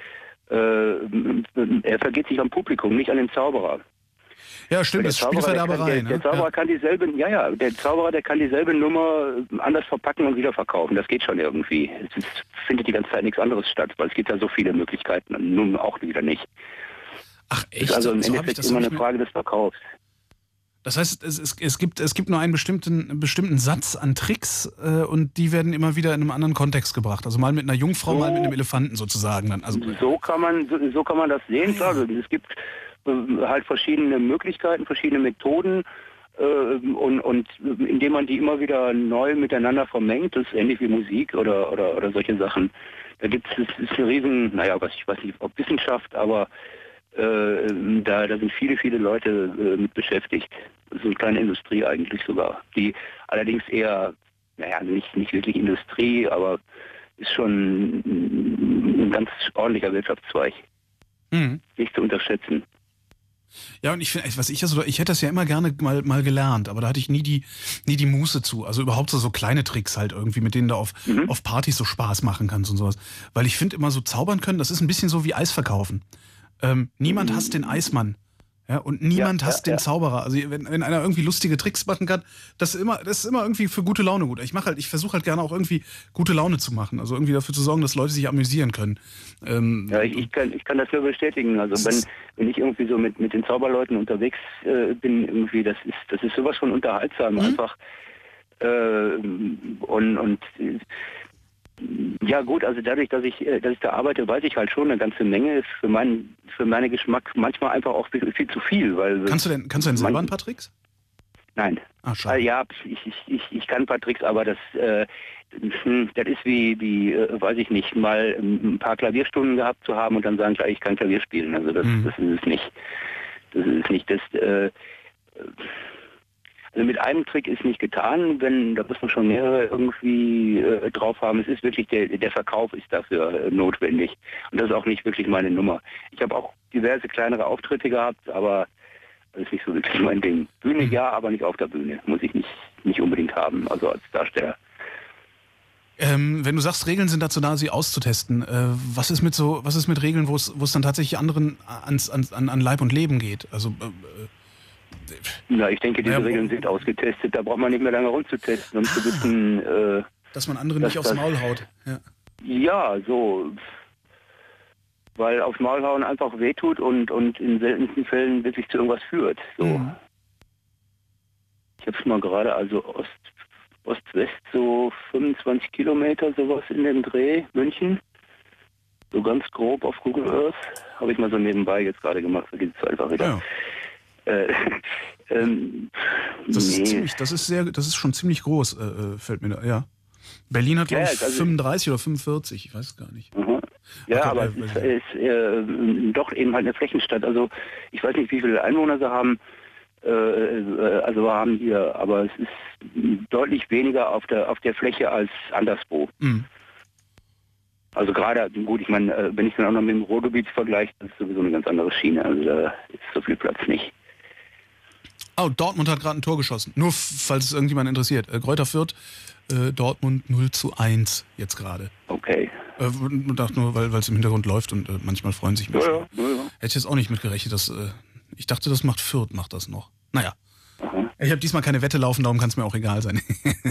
er vergeht sich am Publikum, nicht an den Zauberer. Ja, stimmt, das Spielverderberei. Der Zauberer kann der Zauberer, der kann dieselbe Nummer anders verpacken und wieder verkaufen. Das geht schon irgendwie. Es findet die ganze Zeit nichts anderes statt, weil es gibt ja so viele Möglichkeiten und nun auch wieder nicht. Ach echt? Es ist also im Endeffekt immer eine Frage des Verkaufs. Das heißt, es gibt nur einen bestimmten Satz an Tricks und die werden immer wieder in einem anderen Kontext gebracht. Also mal mit einer Jungfrau, mal mit einem Elefanten sozusagen. Dann. Also so kann man das sehen. Klar, es gibt halt verschiedene Möglichkeiten, verschiedene Methoden und indem man die immer wieder neu miteinander vermengt, das ist ähnlich wie Musik oder solche Sachen. Da gibt es eine riesen, ich weiß nicht, ob Wissenschaft, aber da sind viele Leute mit beschäftigt. Das ist eine kleine Industrie eigentlich sogar, die allerdings eher, nicht wirklich Industrie, aber ist schon ein ganz ordentlicher Wirtschaftszweig. Nicht zu unterschätzen. Ja, und ich finde, ich hätte das ja immer gerne mal gelernt, aber da hatte ich nie die Muße zu. Also überhaupt so kleine Tricks halt irgendwie, mit denen du auf Partys so Spaß machen kannst und sowas. Weil ich finde immer so zaubern können, das ist ein bisschen so wie Eis verkaufen. Niemand hasst den Eismann. Ja, und niemand hasst den Zauberer. Also wenn einer irgendwie lustige Tricks machen kann, das ist immer irgendwie für gute Laune gut. Ich versuche halt gerne auch irgendwie gute Laune zu machen. Also irgendwie dafür zu sorgen, dass Leute sich amüsieren können. Ich kann das nur bestätigen. Also wenn ich irgendwie so mit den Zauberleuten unterwegs bin, irgendwie, das ist sowas von unterhaltsam einfach. Ja gut, also dadurch, dass ich da arbeite, weiß ich halt schon eine ganze Menge. Für meinen Geschmack manchmal einfach auch viel zu viel. Weil Kannst du denn selber ein paar Tricks? Nein. Ach, schade. Ja, ich kann ein paar Tricks, aber das ist wie weiß ich nicht, mal ein paar Klavierstunden gehabt zu haben und dann sagen, ich kann Klavier spielen. Also das ist es nicht. Das ist nicht das. Also mit einem Trick ist nicht getan, da muss man schon mehrere irgendwie drauf haben. Es ist wirklich, der Verkauf ist dafür notwendig. Und das ist auch nicht wirklich meine Nummer. Ich habe auch diverse kleinere Auftritte gehabt, aber das ist nicht so wirklich mein Ding. Bühne ja, aber nicht auf der Bühne. Muss ich nicht unbedingt haben, also als Darsteller. Wenn du sagst, Regeln sind dazu da, sie auszutesten, was ist mit Regeln, wo es dann tatsächlich anderen an Leib und Leben geht? Also ich denke, diese Regeln sind ausgetestet. Da braucht man nicht mehr lange rumzutesten, um zu wissen... dass man anderen nicht aufs Maul haut. Ja, so. Weil aufs Maul hauen einfach wehtut und in seltensten Fällen wirklich zu irgendwas führt. So. Ich habe es mal gerade, also Ost-West, so 25 Kilometer, sowas in dem Dreh, München. So ganz grob auf Google Earth. Habe ich mal so nebenbei jetzt gerade gemacht, so geht es einfach wieder. Ja. Das ist schon ziemlich groß, fällt mir da, ja. Berlin hat, glaube ich, 35 oder 45, ich weiß es gar nicht. Ja, okay, aber es ist doch eben halt eine Flächenstadt. Also ich weiß nicht, wie viele Einwohner sie haben. Also wir haben hier, aber es ist deutlich weniger auf der Fläche als anderswo. Mhm. Also gerade, gut, ich meine, wenn ich dann auch noch mit dem Ruhrgebiet vergleiche, das ist sowieso eine ganz andere Schiene. Also da ist so viel Platz nicht. Oh, Dortmund hat gerade ein Tor geschossen. Nur, falls es irgendjemand interessiert. Greuther Fürth, Dortmund 0:1 jetzt gerade. Okay. Ich dachte nur, weil es im Hintergrund läuft und manchmal freuen sich Menschen. Ja. Hätte ich jetzt auch nicht mitgerechnet, dass ich dachte, das macht Fürth, macht das noch. Naja. Aha. Ich habe diesmal keine Wette laufen, darum kann es mir auch egal sein.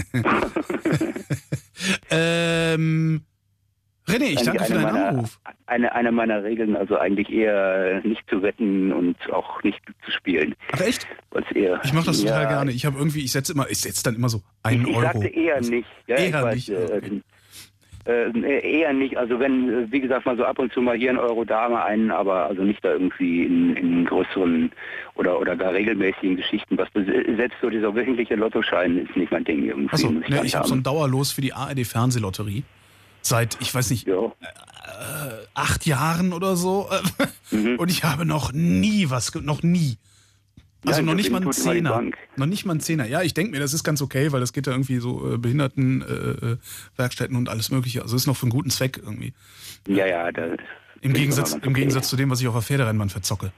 René, ich danke für deinen Anruf. Eine meiner Regeln, also eigentlich eher nicht zu wetten und auch nicht zu spielen. Ach echt? Ich mache das total gerne. Ich setze dann immer so 1 Euro. Ich sagte eher nicht. Ja, eher nicht. Okay. Eher nicht. Also wenn, wie gesagt, mal so ab und zu mal hier 1 Euro, da mal einen, aber also nicht da irgendwie in größeren oder gar regelmäßigen Geschichten. Selbst so dieser wöchentliche Lottoschein ist nicht mein Ding irgendwie. Achso, ich habe so ein Dauerlos für die ARD-Fernseh-Lotterie. Seit, ich weiß nicht, 8 Jahren oder so. Und ich habe noch nie. Also ja, noch nicht mal einen Zehner. Noch nicht mal einen Zehner. Ja, ich denke mir, das ist ganz okay, weil das geht ja irgendwie so Behindertenwerkstätten und alles mögliche. Also ist noch für einen guten Zweck irgendwie. Ja. Im Gegensatz zu dem, was ich auf der Pferderennbahn verzocke.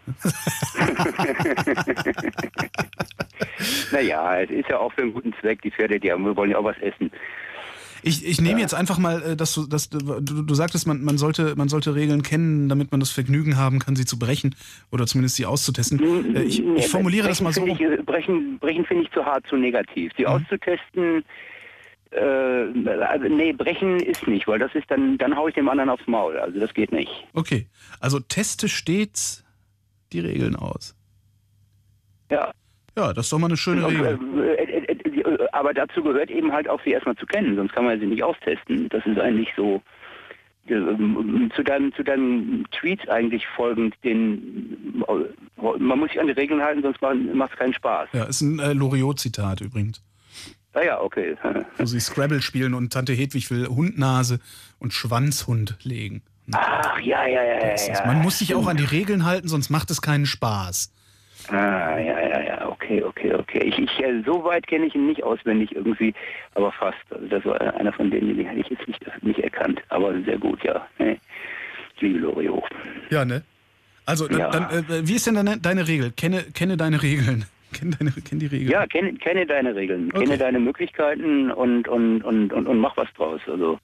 Naja, es ist ja auch für einen guten Zweck. Die Pferde, die wollen ja auch was essen. Ich nehme jetzt einfach mal, dass du sagtest, man sollte Regeln kennen, damit man das Vergnügen haben kann, sie zu brechen oder zumindest sie auszutesten. Ich formuliere das mal so. Brechen finde ich zu hart, zu negativ. Sie auszutesten, brechen ist nicht, weil das ist dann hau ich dem anderen aufs Maul. Also das geht nicht. Okay, also teste stets die Regeln aus. Ja. Ja, das ist doch mal eine schöne Regel. Aber dazu gehört eben halt auch, sie erstmal zu kennen, sonst kann man sie nicht austesten. Das ist eigentlich so, zu deinen Tweets eigentlich folgend, man muss sich an die Regeln halten, sonst macht es keinen Spaß. Ja, ist ein Loriot-Zitat übrigens. Ah ja, okay. Wo sie Scrabble spielen und Tante Hedwig will Hundnase und Schwanzhund legen. Ach, ja. Man muss sich auch an die Regeln halten, sonst macht es keinen Spaß. Ah, ja, okay. So weit kenne ich ihn nicht auswendig irgendwie, aber fast. Also das war einer von denen, die hätte ich jetzt nicht erkannt, aber sehr gut, ja. Ich liebe Loriot. Ja, ne? Also, dann, wie ist denn deine Regel? Kenne deine Regeln. Kenn die Regeln. Ja, kenne deine Regeln, okay. Kenne deine Möglichkeiten und mach was draus. Also,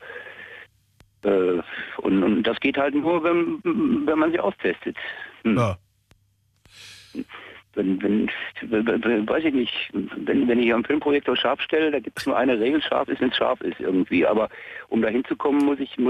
und das geht halt nur, wenn man sie austestet. Ja. Weiß ich nicht, wenn ich am Filmprojektor scharf stelle, da gibt es nur eine Regel, scharf ist, wenn es scharf ist irgendwie. Aber um da hinzukommen, muss ich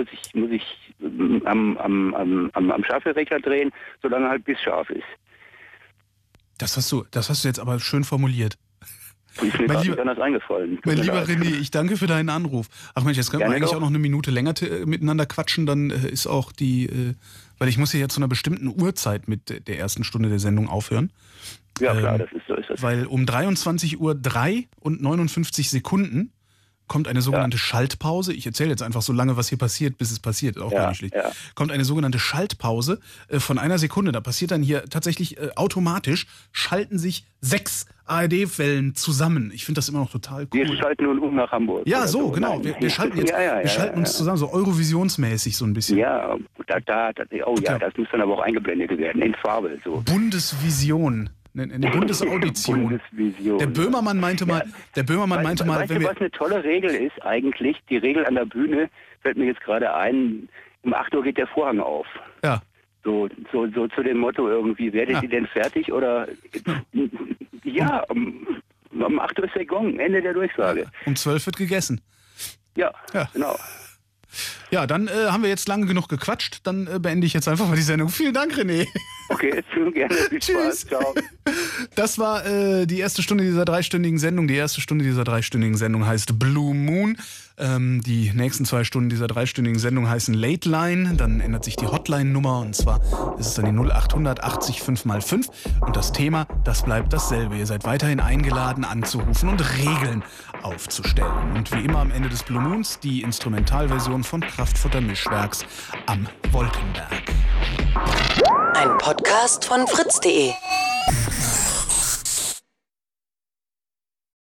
am Scharfregler drehen, solange halt bis scharf ist. Das hast du jetzt aber schön formuliert. Ist mir gerade nicht anders eingefallen. Mein lieber René, ich danke für deinen Anruf. Ach Mensch, jetzt können wir eigentlich auch noch eine Minute länger miteinander quatschen, dann ist auch weil ich muss ja zu einer bestimmten Uhrzeit mit der ersten Stunde der Sendung aufhören. Ja klar, das ist so. Ist das. Weil um 23:03 Uhr und 59 Sekunden kommt eine sogenannte Schaltpause. Ich erzähle jetzt einfach so lange, was hier passiert, bis es passiert. Auch gar nicht schlecht. Ja. Kommt eine sogenannte Schaltpause von 1 Sekunde. Da passiert dann hier tatsächlich automatisch, schalten sich 6 ARD-Wellen zusammen. Ich finde das immer noch total cool. Wir schalten nun um nach Hamburg. Ja, so, genau. Wir schalten jetzt, wir schalten uns zusammen, so eurovisionsmäßig so ein bisschen. Ja, das muss dann aber auch eingeblendet werden, in Farbe. So. Bundesvision. Eine Bundesaudition. Der Böhmermann meinte mal, weißt du, was eine tolle Regel ist eigentlich? Die Regel an der Bühne fällt mir jetzt gerade ein, um 8 Uhr geht der Vorhang auf. Ja. So zu dem Motto irgendwie, werdet ihr denn fertig oder ja, um 8 Uhr ist der Gong, Ende der Durchsage. Um 12 wird gegessen. Ja, genau. Ja, dann haben wir jetzt lange genug gequatscht. Dann beende ich jetzt einfach mal die Sendung. Vielen Dank, René. Okay, gerne. Viel Spaß. Ciao. Das war die erste Stunde dieser dreistündigen Sendung. Die erste Stunde dieser dreistündigen Sendung heißt Blue Moon. Die nächsten 2 Stunden dieser dreistündigen Sendung heißen Late Line. Dann ändert sich die Hotline-Nummer und zwar ist es dann die 0800 80 5x5. Und das Thema, das bleibt dasselbe. Ihr seid weiterhin eingeladen anzurufen und Regeln aufzustellen. Und wie immer am Ende des Blue Moons die Instrumentalversion von Kraftfutter Mischwerks am Wolkenberg. Ein Podcast von fritz.de.